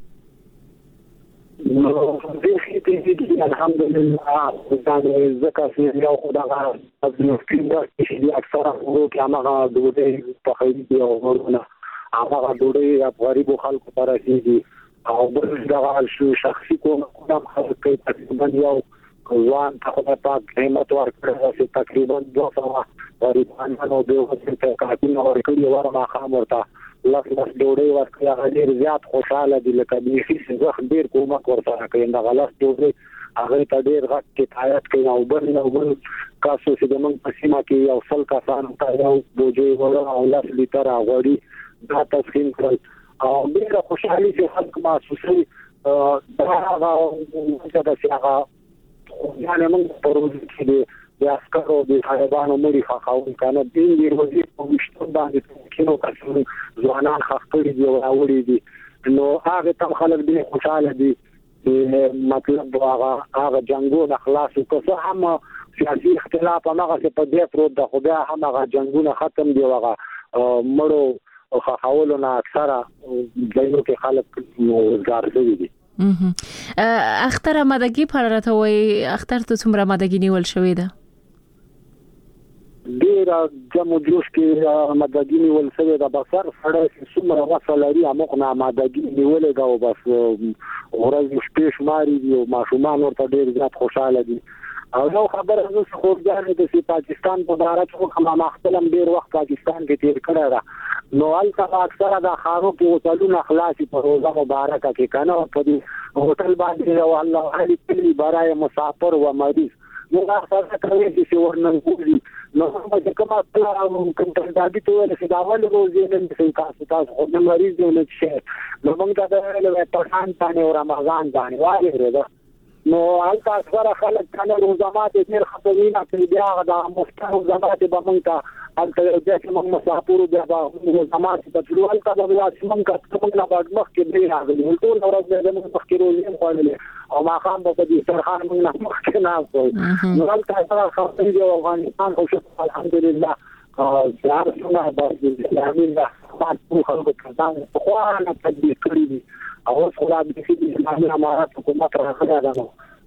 نو دې دې الحمدلله دا زکه چې یو خدای از نو چې اکثره ورو کې هغه دوی په خیر دی او ورونه هغه دوی غریب خلکو ته راځي او بل دغه شو شخصي کوم کوم خلک کې تقریبا یو ځوان ته خدای پاک نعمت ورکړي چې تقریبا دوه سوه غریبانو د وخت ته کارونه ورکړي ورما خامورته لاس لاس ډوډۍ ورکړي هغه ډیر زیات خوشاله دي لکه د هیڅ ځخ ډیر کومک ورته کوي دا غلط ډوډۍ هغه ته ډیر غټ کفایت کوي او بل نو بل کاسو چې د موږ په سیمه کې یو سل کسان ته یو بوجي ور او لاس لیټر غوړي دا تسخين کړل او ډیره خوشحالي چې خلک محسوسوي دا هغه چې دا څنګه یعنی موږ په ورځ کې د عسکرو د طالبانو مړي خاخاون کنه دین دی ورځي په مشتو باندې کینو کسان ځوانان خاطري دی او اوري دي نو هغه تم خلک دي خوشاله دي مطلب هغه هغه جنگونه خلاص وکړه هم سیاسي اختلاف هغه په دې پروت د خدای هم هغه جنگونه ختم دی هغه مړو او خاولو نه اکثره دایو کې خلک زارځي دي اختر آمادگی پر راته وای اختر ته څومره آمادگی نیول شوې ده ډیر جمع جوش کې مدګی نیول سره د بصر سره څومره وصلري امق نه مدګی نیولې دا بس ورځ شپې شماري دي او ماشومان ورته ډیر زیات خوشاله دي او نو خبره زه خو ځان د پاکستان په اړه چې کوم مختلم ډیر وخت پاکستان کې تیر کړی را نو البته اکثره د خارو کې وصلونه خلاصي په روزه مبارکه کې کنه په دې هوټل باندې او الله علي کلی برای مسافر و مریض نو دا څه کوي چې ورننګوري نو چې کومه کوم کنټرډاګي ته له سیداول روزې نه څه تاسو تاسو خو د مریض نه شي نو موږ دا له پران باندې او رمضان باندې وایي دا نو البته اکثره خلک کنه روزامات ډیر خطرونه کوي بیا د مفتاح روزامات به موږ ته البته چې موږ مسافر بیا به روزامات په ټول البته د واسمن کټمن نه بعد مخ کې دی راغلی ټول ورځ د موږ مخ کې روزې خوړلې او ما خام په دې سرخان موږ نه مخ کې نه کوو نو البته اکثره خلک دی افغانستان خو شکر الحمدلله ځار څنګه د اسلامي د خپل خلکو کسان په خوا نه تدبیر کړی دي او خو د اسلامي امارات حکومت راغلی دا نو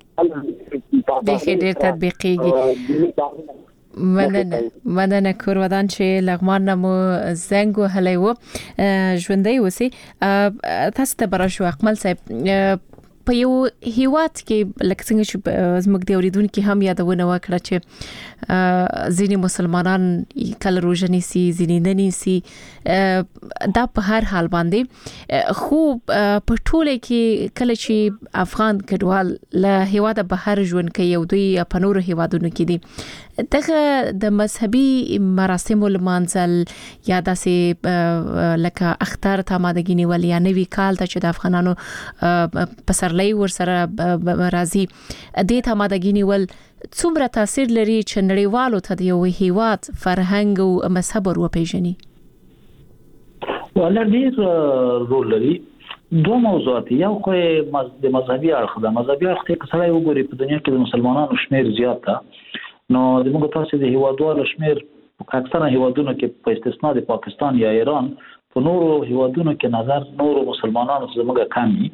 د خېډیر تطبیقيږي مننه مننه کور ودان چې لغمان مو زنګ وهلی و ژوندۍ وسی تاسو ته براشو اکمل صاحب په یو هیواد کې لکه څنګه چې زموږ د اوریدونکو هم یادونه وکړه چې ځینې مسلمانان کله روزه نیسي ځینې نه نیسي دا په هر حال باندې خو په ټوله کې کله چې افغان کډوال له هیواده بهر ژوند کوي او دوی په نورو هیوادونو کې دي دغه د مذهبي مراسمو لمانځل یا داسې لکه اختر ته آمادګي نیول یا نوي کال ته چې د افغانانو په سرلۍ ورسره راځي دې ته آمادګي نیول څومره تاثیر لري چې نړیوالو ته د یو هیواد فرهنګ او مذهب وروپیژني ولر دې رول لري دوه موضوعات یو خو د مذهبي اړخ د مذهبي اړخ کې کله یو ګوري په دنیا کې د مسلمانانو شمیر زیات نو د موږ تاسو د هیوادوالو شمیر اکثره هیوادونو کې په استثناء د پاکستان یا ایران په نورو هیوادونو کې نظر نورو مسلمانانو څخه موږ کمی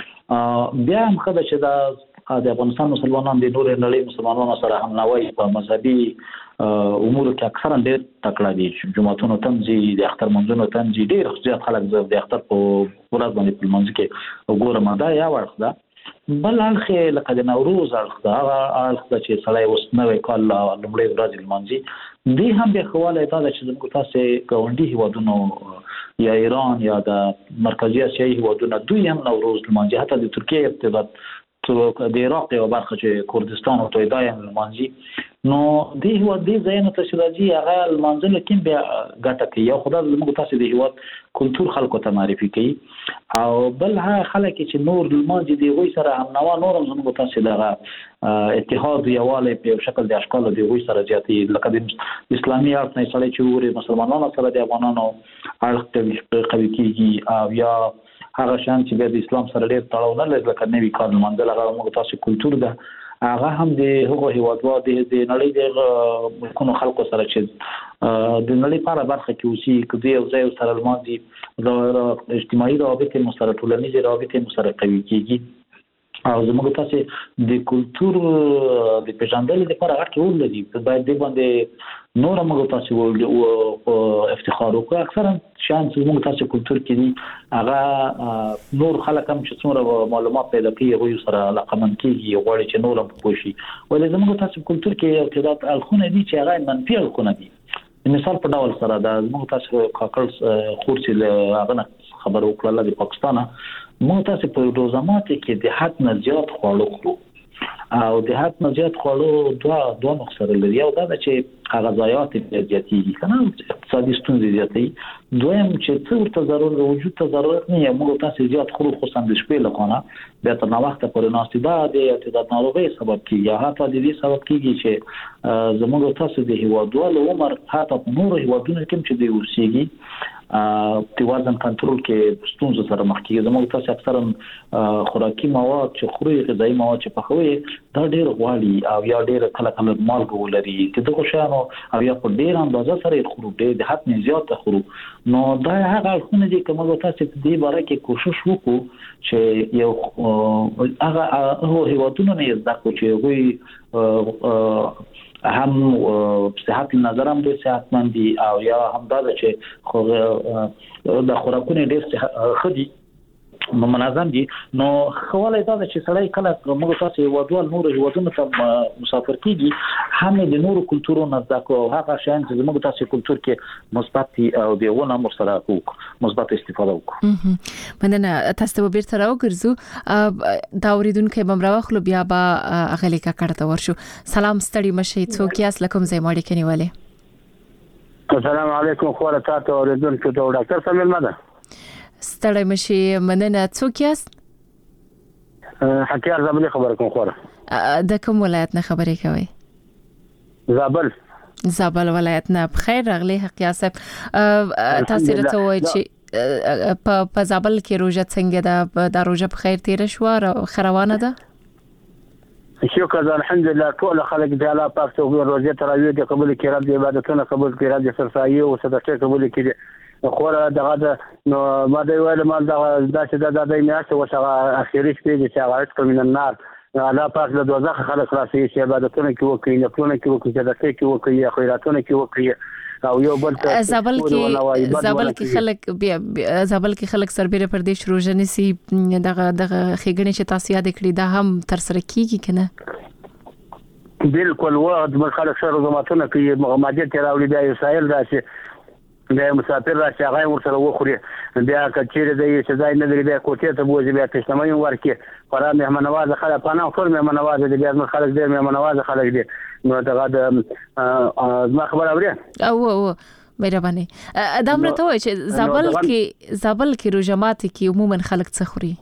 بیا هم خدای چې دا د افغانستان مسلمانانو د نورو نړۍ مسلمانانو سره هم نوای په مذهبي امور کې اکثرا ډېر تکړه دي جمعتونو تنځي د اختر منځونو تنځي ډېر زیات خلک د اختر په ورځ باندې په منځ کې وګورم دا یا ورخه بل اړخ لکه د نوروز اړخ دا اړخ چې سړی اوس نوې کال لومړی ورځ لمانځي دی هم به خواله دا چې موږ تاسو ګاونډي هیوادونو یا ایران یا د مرکزی اسیایي هیوادونو دوی هم نوروز لمانځي حتی د ترکیه ارتباط تو د عراق یو برخه چې کردستان او تویدای هم لمانځي نو دی هو د زینو تشریحي هغه لمانځل کې بیا ګټه کوي یو خدای موږ تاسو د هیواد کلچر خلکو ته معرفي کوي او بل هغه خلک چې نور لمانځي دی وای سره هم نو نور موږ تاسو دغه اتحاد یواله په شکل د اشکال دی وای سره زیاتې لکه د اسلامي اړخ نه سره چې وره مسلمانانو سره د افغانانو اړخ قوي کیږي او یا هغه شان چې د اسلام سره ډېر تړاو نه لري لکه نوی کال منځل هغه موږ تاسو کلچر ده هغه هم د هغو هیوادو د نړۍ د ملکونو خلکو سره چې د نړۍ په برخه کې اوسي کدی او ځای سره لمانځي د اجتماعي روابط مسره ټولنیز روابط مسره قوي کیږي او زموږ تاسو د کلچر د پیژندل لپاره هغه ټول دي باید د باندې نور موږ تاسو او افتخار وکړو اکثرا شان چې موږ تاسو کلچر کې دي هغه نور خلک هم چې څومره معلومات پیدا کوي هغه سره علاقمند کیږي غواړي چې نور هم پوښي ولې زموږ تاسو کلچر کې ارتباط الخونه دي چې هغه منفي الخونه دي مثال په ډول سره د موږ تاسو کاکل خورسي هغه خبر وکړه د پاکستان موږ تاسو په روزامات کې د حد نه زیات خواړه خورو او د حد نه زیات خواړو دوه دوه مقصد لري یو دا چې غذایات زیاتېږي کنه اقتصادي ستونزې زیاتې دویم چې څو ورته ضرورت وجود ته ضرورت نه یې موږ تاسو زیات خورو خو سم د شپې لخوا بیا تر نو وخت پورې ناستیدا د اعتدال ناروغي سبب کیږي یا حتی د دې سبب کیږي چې زموږ تاسو د هیوادوالو عمر حتی په نورو هیوادونو کې چې دی اوسېږي د وزن کنټرول کې ستونزې سره مخ کیږي زموږ تاسو اکثرا خوراکي مواد چې خوري غذایی مواد چې پخوي دا ډېر غواړي او یا ډېر کله کله مالګه ولري چې دغه شانو او یا په ډېر اندازه سره خورو ډېر د حد نه زیات خورو نو دا هغه خونه دي کومه تاسو په دې باره کې کوشش وکړو چې یو هغه هو هیوادونو نه زده کو چې وي هم صحت نظر هم ډېر صحتمندي او یا هم دا چې خو د خوراکونو ډېر خدي منظم دي نو خواله دا چې سړی کله موږ تاسو یو ډول نور هیوادونو ته مسافر کیږي هم د نورو کلتورونو زده کو هغه شان چې موږ تاسو کلتور کې مثبت او دیونه مرسته کوو مثبت استفاده وکړو. مننه تاسو ته بیرته راوګرځو دا اوریدونکو بم راوخلو بیا با اغلی کا کړه ورشو. سلام ستړي مشي څوک یاس لکم زې ماړي کني والے. السلام علیکم خو راته اوریدونکو ته ډاکټر سمیل مده ستړی مشي مننه څوک یاست؟ حکیار زابل خبر کوم خو د کوم ولایت نه خبرې کوي؟ زابل. زابل ولایت نه. بخیر راغلی حکیار صاحب. تاسو راته وایي چې په په زابل کې روزه څنګه ده؟ د روزه په خیر تیر شو او خروانه ده؟ شکر الحمدلله ټول خلک د الله پاک څخه روزه تراویح د قبول کړه د عبادتونو قبول کړه د سرسایي او صدقه قبول کړي خو دغه نو ما دی ویل ما دا چې دا د میاشتې وسه اخیری شپې چې هغه څخه من النار الله پاک د دوزخ خلق راسي چې عبادتونه کې وکړي نفلونه کې وکړي صدقه کې وکړي خیراتونه کې وکړي او یو بل ته زابل کې زابل کې خلک بیا زابل کې خلک سربېره پردیش روزه نسی دغه دغه خېګنې چې تاسو یاد کړی دا هم تر سره کیږي کنه؟ بالکل وخت بل خلک سره زماتونه کوي مغماجه ته راوړي بیا وسایل راشي د مسافر راشي هغه ورسره وخوري بیا کچېره د یو ځای نه لري بیا کوټې ته بوزي بیا تشتمه ورکي فرا مهمان نواز خلک پانا خور مهمان نواز دي بیا خلک دې مهمان نواز خلک دي نو دغه د ما خبر اوري او او مهرباني دا مرته وای چې زابل کې زابل کې روزمات کې عموما خلک څه خوري؟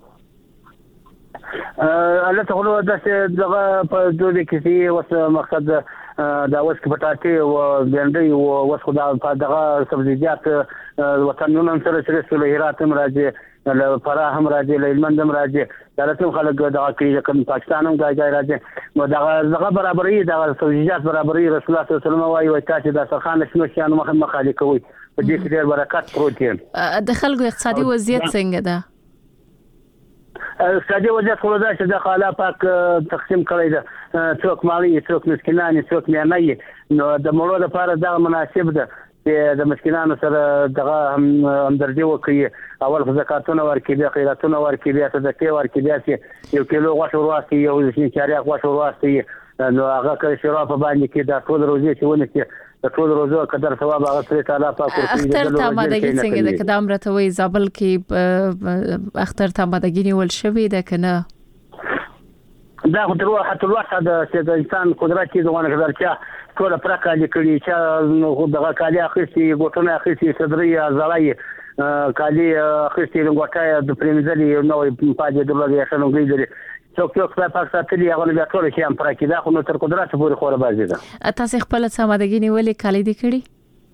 الله تعالی دا چې دغه په دوی کې وس مقصد دا اوس کې پټاټي او بندي او اوس خدا په دغه سبزیجات وطنونو سره سره سره هرات هم راځي له فراه هم راځي له هلمند هم راځي دا ټول خلک دغه کې کوم پاکستان هم ځای ځای راځي نو دغه دغه برابرۍ دغه سبزیجات برابرۍ رسول الله صلی الله علیه وسلم وايي وای تاسو د سرخان شنو شان مخ مخالي کوي په دې کې ډېر برکت پروت دی. د خلکو اقتصادي وضعیت څنګه ده؟ اقتصادي وضعیت خو دا چې د الله پاک تقسیم کړی ده څوک مالي څوک مسکینان څوک میانای نو د مړو لپاره دا مناسب ده چې د مسکینانو سره دغه همدردي وکړي اول زکاتونه ورکړي بیا خیراتونه ورکړي بیا صدقې ورکړي بیا چې یو کیلو غوښه ورواستي یو شینچاریا غوښه ورواستي نو هغه کله شراب باندې کې دا ټول روزي چې ونیسي د ټول روزو قدر ثواب هغه سره تعالی پاک ورکړي. اختر ته آمادګي څنګه ده؟ کدام راته وي زابل کې اختر ته آمادګي نیول شوې ده کنه؟ دا خو تر وخت تر وخت د انسان قدرت کې ځوانه کړل چې ټول پرکا لیکلي چې دغه کالي اخیستي ګوتونه اخیستي صدري زړای کالي اخیستي ګوټه د پریمزلي نوې پاجې دغه شنو ګیدري څوک څوک په پاکستان کې هغه بیا ټول شي هم پرکې دا خو نو تر قدرت پورې خوره بازي ده. تاسو خپل سمادګي نیولې کالي دي کړی؟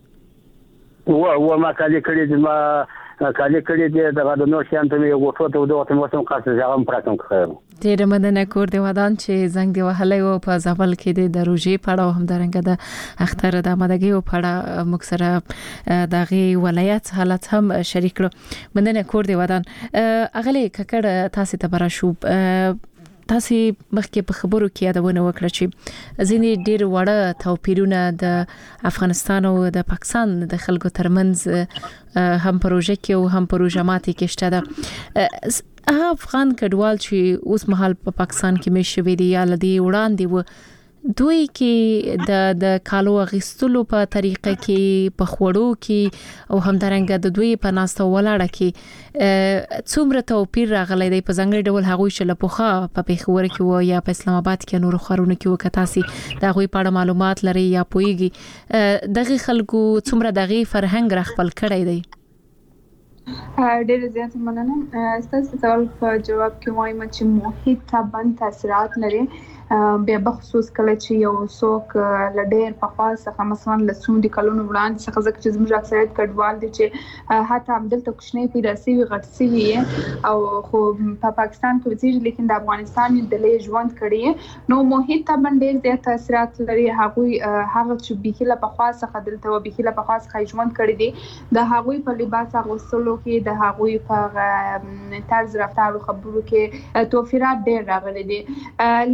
و و ما کالي کړی ما کالي کړی دي دغه د نو شان ته یو غوټو ته دوه موسم خاص هغه هم پرکم خیر. ډېر مننه کور دی ودان چې زنګ دی وهلې او په زابل کې د روزي پړاو هم درنګ د اختر د آمادګي او پړا مکسره دغه ولایت حالت هم شریک کړو. مننه کور دی ودان اغلی ککړ تاسو ته برا شو تاسو مخکې په خبرو کې یادونه وکړه چې ځینې ډېر وړه توپیرونه د افغانستان او د پاکستان د خلکو ترمنځ هم پروژه کې او هم پروژه ماتي کې شته ده. افغان کډوال چې اوس مهال په پاکستان کې مشوي دي یا لدی وړاندې و دوی کې د د کالو غستلو په طریقه کې په خوړو کې او همدارنګه د دوی په ناستو ولاړه کې څومره توپیر راغلی دی په ځانګړي ډول هغوی چې له پخوا په پیښور کې و یا په اسلام آباد کې نور خارونه کې وکتاسي د هغوی په اړه معلومات لري یا پويږي دغه خلکو څومره دغه فرهنګ راخپل کړی دی؟ ډېر زیات مننه. ستاسو سوال په جواب کې وایم چې محیط طبعا تاثیرات لري بیا بخصوص کله چې یو څوک لډیر په خاص څخه مثلا لسون دي کلونو وړاندې څخه ځکه چې زموږ اکثریت کډوال دي چې حتی عمدلته کوچنی پیدا سوي غټ سوي او خو په پاکستان کې وځي لیکن د افغانستان د لې ژوند کړي نو محیط طبعا ډېر زیات تاثیرات لري. هغه هغه چې بهله په خاص څخه دلته و بهله په خاص څخه ژوند کړي دي د هغوی په لباس اغوستلو کې د هغوی په طرز رفتار او خبرو کې توفیرات ډېر راغلي دي لیکن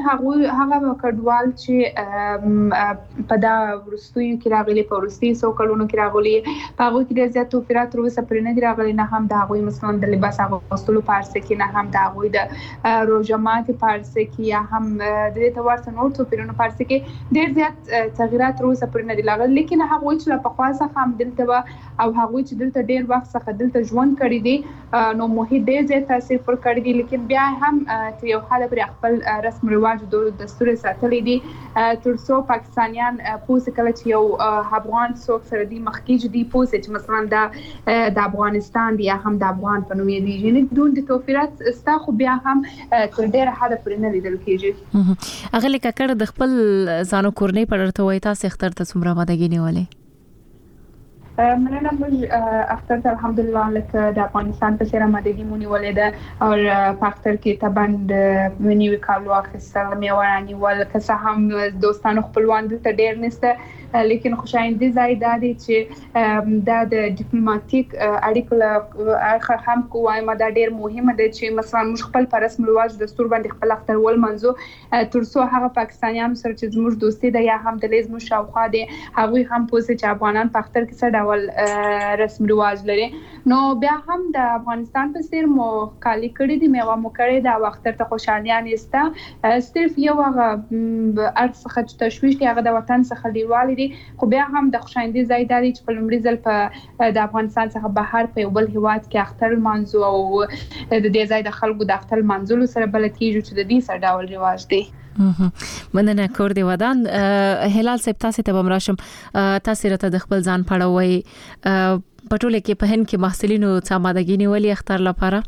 هغه هغه کډوال چې په دا ورستیو کې راغلي په ورستي سو کلونو کې راغلي په هغه کې ډېر زیات توفیرات وروسته پرې نه دي راغلي، نه هم د هغوی مثلا د لباس اغوستلو په اړه کې، نه هم د هغوی د روزمات په اړه کې، یا هم د دې ته ورته نور توفیرونو په اړه کې ډېر زیات تغیرات وروسته پرې نه دي راغلي. لیکن هغوی چې په خوا څخه هم دلته او هغوی چې دلته ډېر وخت څخه دلته ژوند کړی دي نو محیط ډېر زیات تاثیر پر کړی دي، لیکن بیا هم تر یو حد پورې خپل رسم رواج او دستور ساتلي دي تر څو پاکستانیان پوسې کله چې یو افغان څوک سره دی مخکې دي پوسې چې مثلا د د افغانستان دی یا هم د افغان په نوم دی جنې دون د توفیرات ستا خو بیا هم تر ډېر حد پورې نه لیدل کېږي. هغه لکه کړه د خپل ځانو کورنۍ په اړه وایي تاسو اختر ته څومره مادګی نیولې؟ مننه. موږ اختر ته الحمدلله لکه د افغانستان په څیر مادګي مونږ ولې ده او په اختر کې تبند منیوي کالو اخیستل میواني ول که څه هم دوستانو خپلوان دلته ډېر نشته، لیکن خوشایندې ځای دا دی چې دا د ډیپلوماټیک اړیکو له هم کومه دا ډېر مهمه ده چې مثلا موږ خپل پر رسم رواج دستور باندې خپل اختر ول منځو تر څو هغه پاکستانیان سره چې زموږ دوستي ده یا هم د لیزمو شاوخوا دي هغوی هم پوسې چې افغانان په اختر کې څه رسم رواج لري، نو بیا هم د افغانستان په څیر مو کالی کړی دی میوه مو کړی دا وختر ته خوشالیان استه صرف یو هغه ارڅ څخه تشویش دی هغه د وطن څخه دیوالي دي، خو بیا هم د خوشاندې ځای دی چې په لومړي ځل په د افغانستان څخه بهر په یو بل هیواد کې اختر منځو او د دې ځای د خلکو د اختر منځلو سره بلد کیږي چې د دې سره ډول رواج دی. مننه کور دی ودان. هلال صاحب تاسو ته بمراشم، تاسو راته د خپل ځان پړوي پټوله کې په هند کې محصلینو څه مادګی نیولې اختر لپاره؟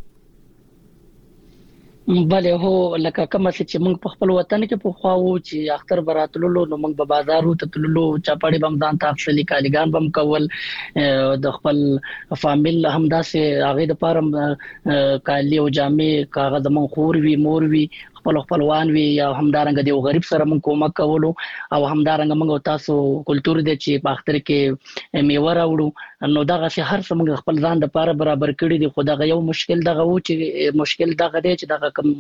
بله هو لکه کوم چې موږ په خپل وطن کې په خواو چې اختر براتلو نو موږ په بازارو ته تللو چاپړې بم ځان تفصیلی کالیګان بم کول د خپل فامیل همداسې هغه د پارم کالی او جامې کاغذ مون خور وی مور وی خپل خپلوان وی یا همدارنګ دی غریب سره مونږ کومک کولو او همدارنګ مونږ تاسو کلچر دی چې په اختر کې میوه راوړو نو دغه شي هر څه مونږ خپل ځان د پاره برابر کړی دی، خو دغه یو مشکل دغه و چې مشکل دغه دی چې دغه کوم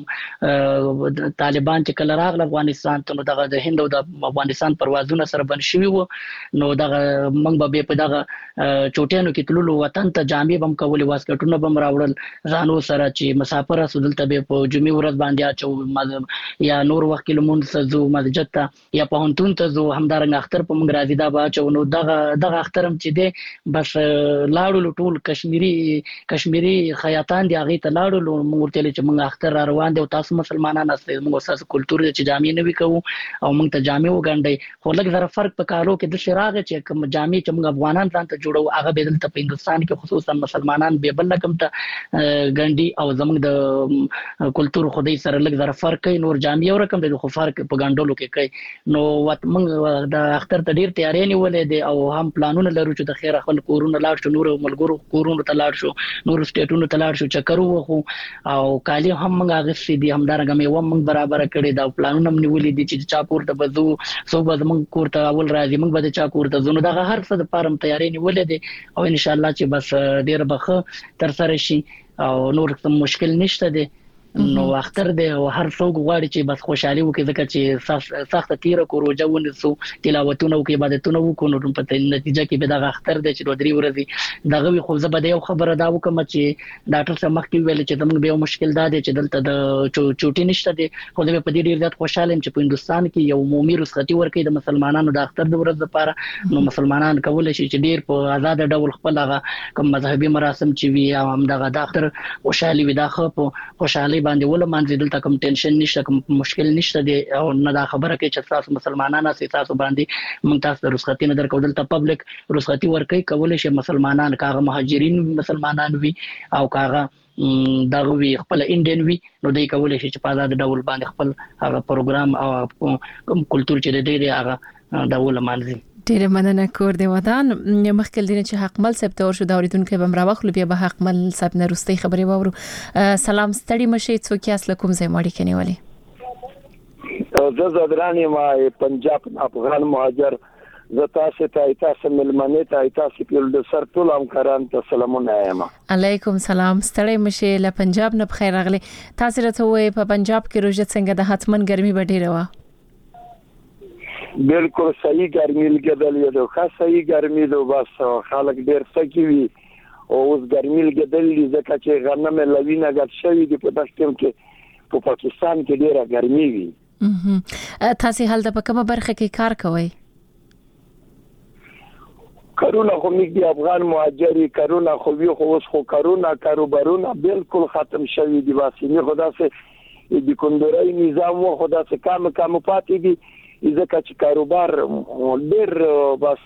طالبان چې کله راغله افغانستان ته نو دغه د هند او د افغانستان پروازونه سره بند شوي وو، نو دغه مونږ به په دغه چوټیانو کې تللو وطن ته جامې بم کولې واسکټونه بم راوړل ځانو سره چې مسافر رسول ته به په جمعې ورځ باندې اچو یا نور وخت کې لمونځ زو مسجد ته یا په هنتون ته زو همدارنګ اختر په موږ راځي دا باچو نو دغه دغه اخترم چې دی بس لاړو ټول کشمیری کشمیری خیاطان دی هغه ته لاړو موږ ته چې موږ اختر را روان دي او تاسو مسلمانان استه موږ تاسو کلچر چې جامې نه وکاو او موږ ته جامې وګڼډي، خو لږ زره فرق په کارو کې د شراغه چې کوم جامې چې موږ افغانان ځان ته جوړو هغه بدل ته په هندستان کې خصوصا مسلمانان به بل کوم ته ګڼډي او زموږ د کلچر خدای سره لږ زره فرق کوي، نور جامې او رقم د خو فرق په ګڼډلو کې کوي. نو وت موږ د اختر ته ډیر تیاری نیولې دي او هم پلانونه لرو چې د خیر خپل کورونه لاړ شو، نور ملګرو کورونه ته لاړ شو، نور سټیټونو ته لاړ شو چکر وخو او کالی هم موږ اغستې دي همدارنګه مې و موږ برابر کړی دا پلانونه نیولې دي چې چا کور ته بزو سو به موږ کور ته اول راځي موږ به چا کور ته زونه دغه هر څه د پارم تیاری نیولې دي او ان شاء الله چې بس ډیر بخه تر سره شي او نور کوم مشکل نشته دي. نو اختر دی او هر څوک غواړي چې بس خوشحالي وکړي ځکه چې سخت تیر کو روزه ونیسو تلاوتونه وکړي عبادتونه وکړو نو په نتیجه کې به دا اختر دی چې درې ورځې دغه خو زه به یو خبره دا وکم چې ډاکټر صاحب مخکې ویل چې موږ به یو مشکل دا دی چې دلته د چوټي نشته دی، خو زه په دې ډیر زیات خوشاله یم چې په هندستان کې یو عمومي رخصتي ورکړي د مسلمانانو د اختر د ورځ لپاره، نو مسلمانان کولای شي چې ډیر په آزاد ډول خپل هغه کوم مذهبي مراسم چې وي هم دغه د اختر خوشحالي وي دا خو په خوشحالي باندې ول مانځي دلته کوم ټینشن نشته کوم مشکل نشته دی او نه دا خبره کوي چې تاسو مسلمانان اساس تاسو باندې مونږ تاسو رخصتي نه درکو، دلته پبلک رخصتي ورکوي کولای شي مسلمانان کاغه مهاجرین مسلمانان وي او کاغه دغه وی خپل انډین وی نو دوی کولای شي چې په آزاد ډول باندې خپل هغه پروګرام او کوم کلچر چې دی دی هغه ډول مانځي. ډیره مننه کور دی ودان. مخکې دینه چې حقمل صاحب ته ورشو دا اوریدونکو به مراوخلو بیا به حقمل صاحب نه رستي خبري وورو. سلام ستړي مشه څوک اصل کوم ځای ماړي کني ولي زه زدرانی ما پنجاب افغان مهاجر زه تاسو ته تاسو ملمنه ته تاسو په د سر ټول همکاران ته سلامونه وایم. علیکم سلام. ستړی مشه له پنجاب نه بخیر راغلی. تاسو راته وې په پنجاب کې روزه څنګه د حتمن ګرمي به ډیره و؟ بالکل صحیح ګرمي لګیدل یو خاصه صحیح ګرمي دو بس خلک ډیر سکی وي او اوس ګرمي لګیدل ځکه چې غنمه لوینه غټ شوی دی په دښتو کې په پاکستان کې ډیره ګرمي وي. تاسو هلته په کومه برخه کې کار کوئ؟ کرونا خو موږ د افغان مهاجري کرونا خو وی خو اوس خو کرونا کاروبارونه بالکل ختم شوی دی. واسي نه خدا سه د کندوري نظام و خدا سه کم کم پاتې دي ځکه چې کاروبار ډیر بس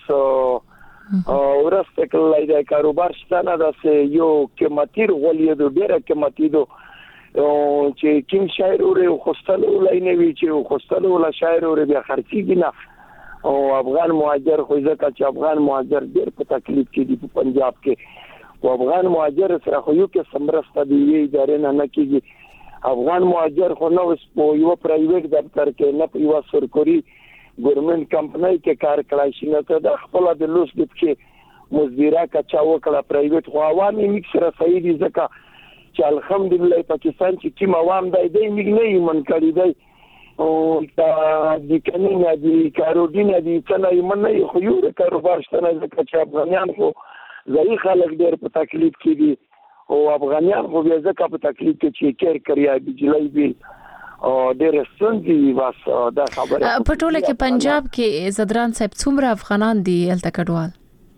ورسته کولای دی کاروبار شته دا سه یو قیمتي غولې د ډیره قیمتي دو چې کوم شاعر او خوستلو لای نه وی چې خوستلو لا شاعر او بیا خرڅیږي نه او افغان مهاجر خو ځکه چې افغان مهاجر ډېر په تکلیف کې دي په پنجاب کې او افغان مهاجر سره خو یو کې سمرسته دی ادارې نه نه کېږي. افغان مهاجر خو نو یو پرایویټ دفتر کې نه په یو سرکوري ګورنمنت کمپنۍ کې کار کړای شي نه ته د خپل د لوس د کې مزدوره کا چا وکړه پرایویټ خو عوامي میک سره صحیح دي ځکه چې الحمدلله پاکستان چې کوم عوام دی دی میک نه من کړی دی او د کنينا د کاروډینا د څنګه یې منې خو یو کاروبار شته ځکه چې افغانان خو ځای خلک ډېر په تکلیف کې دي او افغانان خو بیا ځکه په تکلیف کې چې کېر کړی بجلی بیل او ډېر ستونزې واس دا خبره په ټوله کې پنجاب کې زدران صاحب څومره افغانان دي الته کډوال؟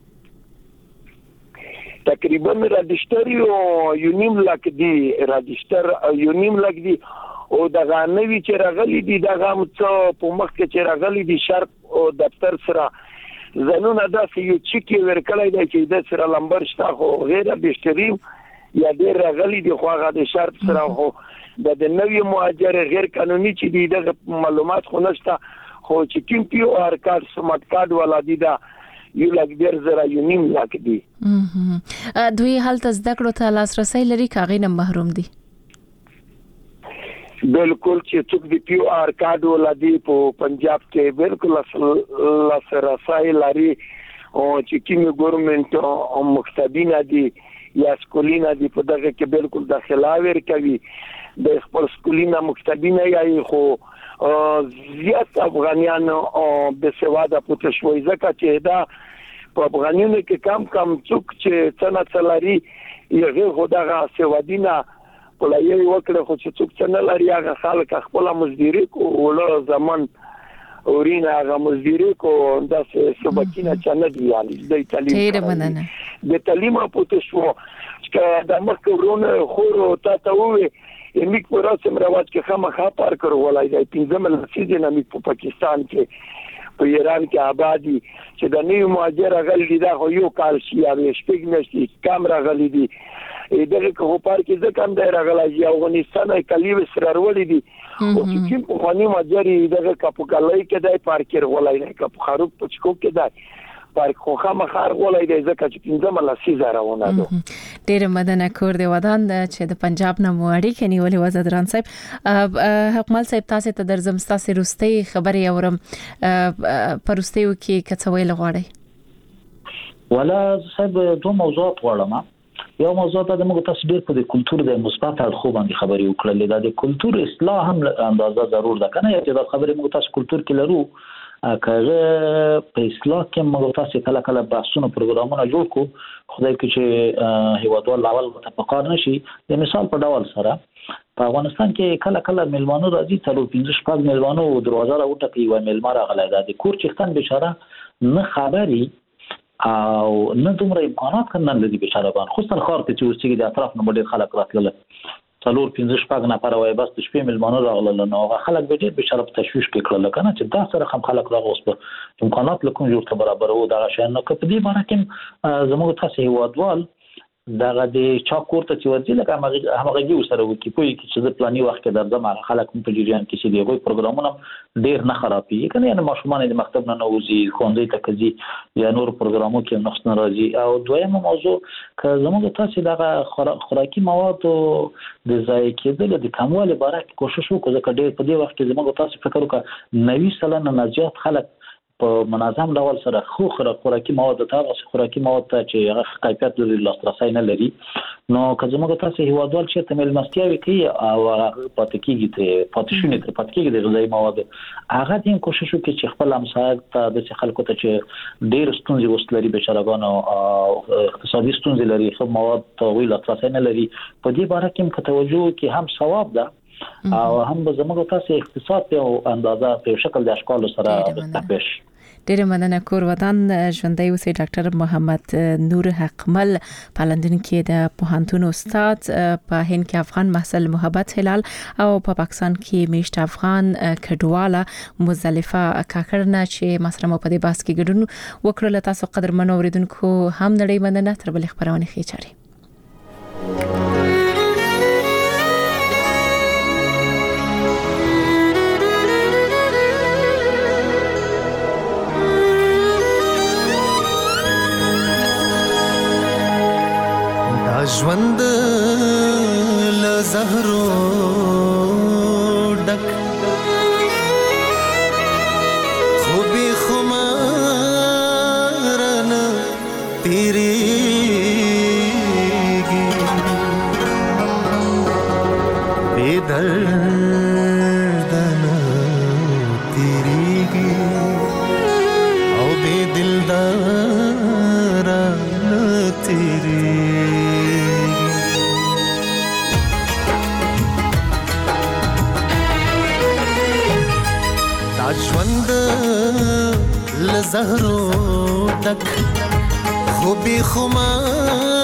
تقریبا راډیسټر یو نیم لک دی راډیسټر یو نیم لک دی او دغه نوی چې راغلي دي دغه څه په مخ کې چې راغلي دي شرپ او دفتر سره زنونه داسې یو چیکي ورکړای دی چې د سره لمبر شته خو غیر بشتریم یا ډیر راغلي دي خو هغه د شرپ سره خو د نوی مهاجر غیر قانوني چې دي د معلومات خو نشته خو چې کوم پیو آر کارت سمارټ کارت ولا دي دا یو لک ډیر زره یو نیم لک دي. دوی هلته زده کړو ته لاسرسي لري کاغې نه محروم دي؟ بالکل چې څوک د پیو آر کارت ولادي په پنجاب کې بالکل لاسرسي لري او چې کوم ګورنمنت او مختبینا دي یا سکولینا دي په دغه کې بالکل داخله ورکوي د خپل سکولینا مختبینا یا خو زیات افغانان او د سواده پته شوي ځکه چې دا په افغانانو کې کم کم څوک چې څنګه څلاري یغه خدغه سوادینا کولای وکړه خو چې څوک څنګه لري هغه خلک خپل مزدوري کو ول زمان اورینا هغه مزدوري کو د سبکینه چنه دی یعنی د تعلیم ډیر مننه د تعلیم په تو شو چې د مخکورونه خو تا ته وې امیک په رسم رواج کې خامخا پار کړو ولای دی پنځم لسیزه نه په پاکستان کې په ایران کې آبادی چې د نیو مهاجر غلي دا خو یو کال شي یا شپږ میاشتې کیمرا غلي دي دغه کو پار کې ځکه هم د راغلای افغانستان کلیو سره ورولې دي او چې کوم په خاني ماجري دغه کاپوکالای کې د پارکر ولای نه کاپ خروب پچکو کې ده پارک خو خامخار ولای دی ځکه چې پنځم لسیزه راونه ده. ډیر مدنه کور دی ودان چې د پنجاب نه موړي کني ولې وزدران صاحب حکمل صاحب تاسو ته درځم تاسو روستي خبري اورم پرستیو کې کڅوي لغواړي ولا صاحب دوه موضوعات غواړم. یو موضوع ته موږ تاسو ډیر په د کلچر د مثبت اړخو باندې خبرې وکړلې دا د کلچر اصلاح هم اندازه ضرور ده کنه چې دا خبرې موږ تاسو کلچر کې لرو کله په اصلاح کې موږ تاسو کله کله بحثونه پروګرامونه جوړ کو خدای کې چې هیوادوال لاول متفقان نشي د مثال په ډول سره په افغانستان کې کله کله ملمانو راځي تر پنځه شپږ ملمانو دروازه راوټکي و ملمار غلای دا د کور چختن بشاره نه خبري او نه دومره امکانات کنن لدی بشاره بان خو ستل خار ته چې اوسېږي د اطراف نه ډېر خلک راتلل څلور پنځه شپږ نفر وای بس د شپې ملمانو راغلل نو هغه خلک به ډېر بشاره په تشويش کې کړل کنه چې دا سره هم خلک راغوس په امکانات لکه جوړ ته برابر وو دا شي نو کپدي باندې کوم زموږ تاسو هیوادوال دغه د چا کوړه چې ورځي لکه هغه هغه سره وکی پوي چې د پلاني وخت کې درځم خلک په جریان کې چې دیغه پروګرامونه ډیر نه خرابي کنه یعنی ماشومان د مکتب نه نوځي خوندې ته کوي یا نور پروګرامو کې نقص ناراضي او دویمه موضوع که زموږ تاسو دغه خوراکي مواد د ځای کېدل د کموالي باره کې کوشش وکړو ځکه ډیر په دې وخت کې زموږ تاسو فکر وکړه نوي سلنه نه زیات خلک په منظم ډول سره خو خوراکي مواد ته خوراکي مواد ته چې هغه کیفیت لري لاسرسي نه لري نو که زموږ تاسو هیوادوال چې تمل مستیاوي کوي او پاتې کیږي ته پاتې شونه ته پاتې کیږي د غذایی مواد هغه دین کوشش وکړي چې خپل همسایه ته د خلکو ته چې ډیر ستونزې وستلري بشرګانو او اقتصادي ستونزې لري خو مواد ته ویل لاسرسي نه لري په دې باره کې توجه کې هم ثواب ده او هم به زموږ تاسو اقتصاد په اندازه په شکل د اشکال سره تپش ډیره مننه کور ودان ژوندۍ اوسئ ډاکټر محمد نور حقمل پالندون کې د پوهنتون استاد په هند کې افغان محصل محبت هلال او په پاکستان کې میشت افغان کډواله مزدلفه کاکړنا چې مسره مو په دې باس کې ګډون وکړل تاسو قدرمن اوریدونکو هم نړۍ مننه تر بل خبرونه خېچاري ژوند له زهرو ډک خو به خمار نه تیریږي بے درد نه تیریږي او بے دلدار نه تیریږي ژوند له زهرو ډک خو به خمار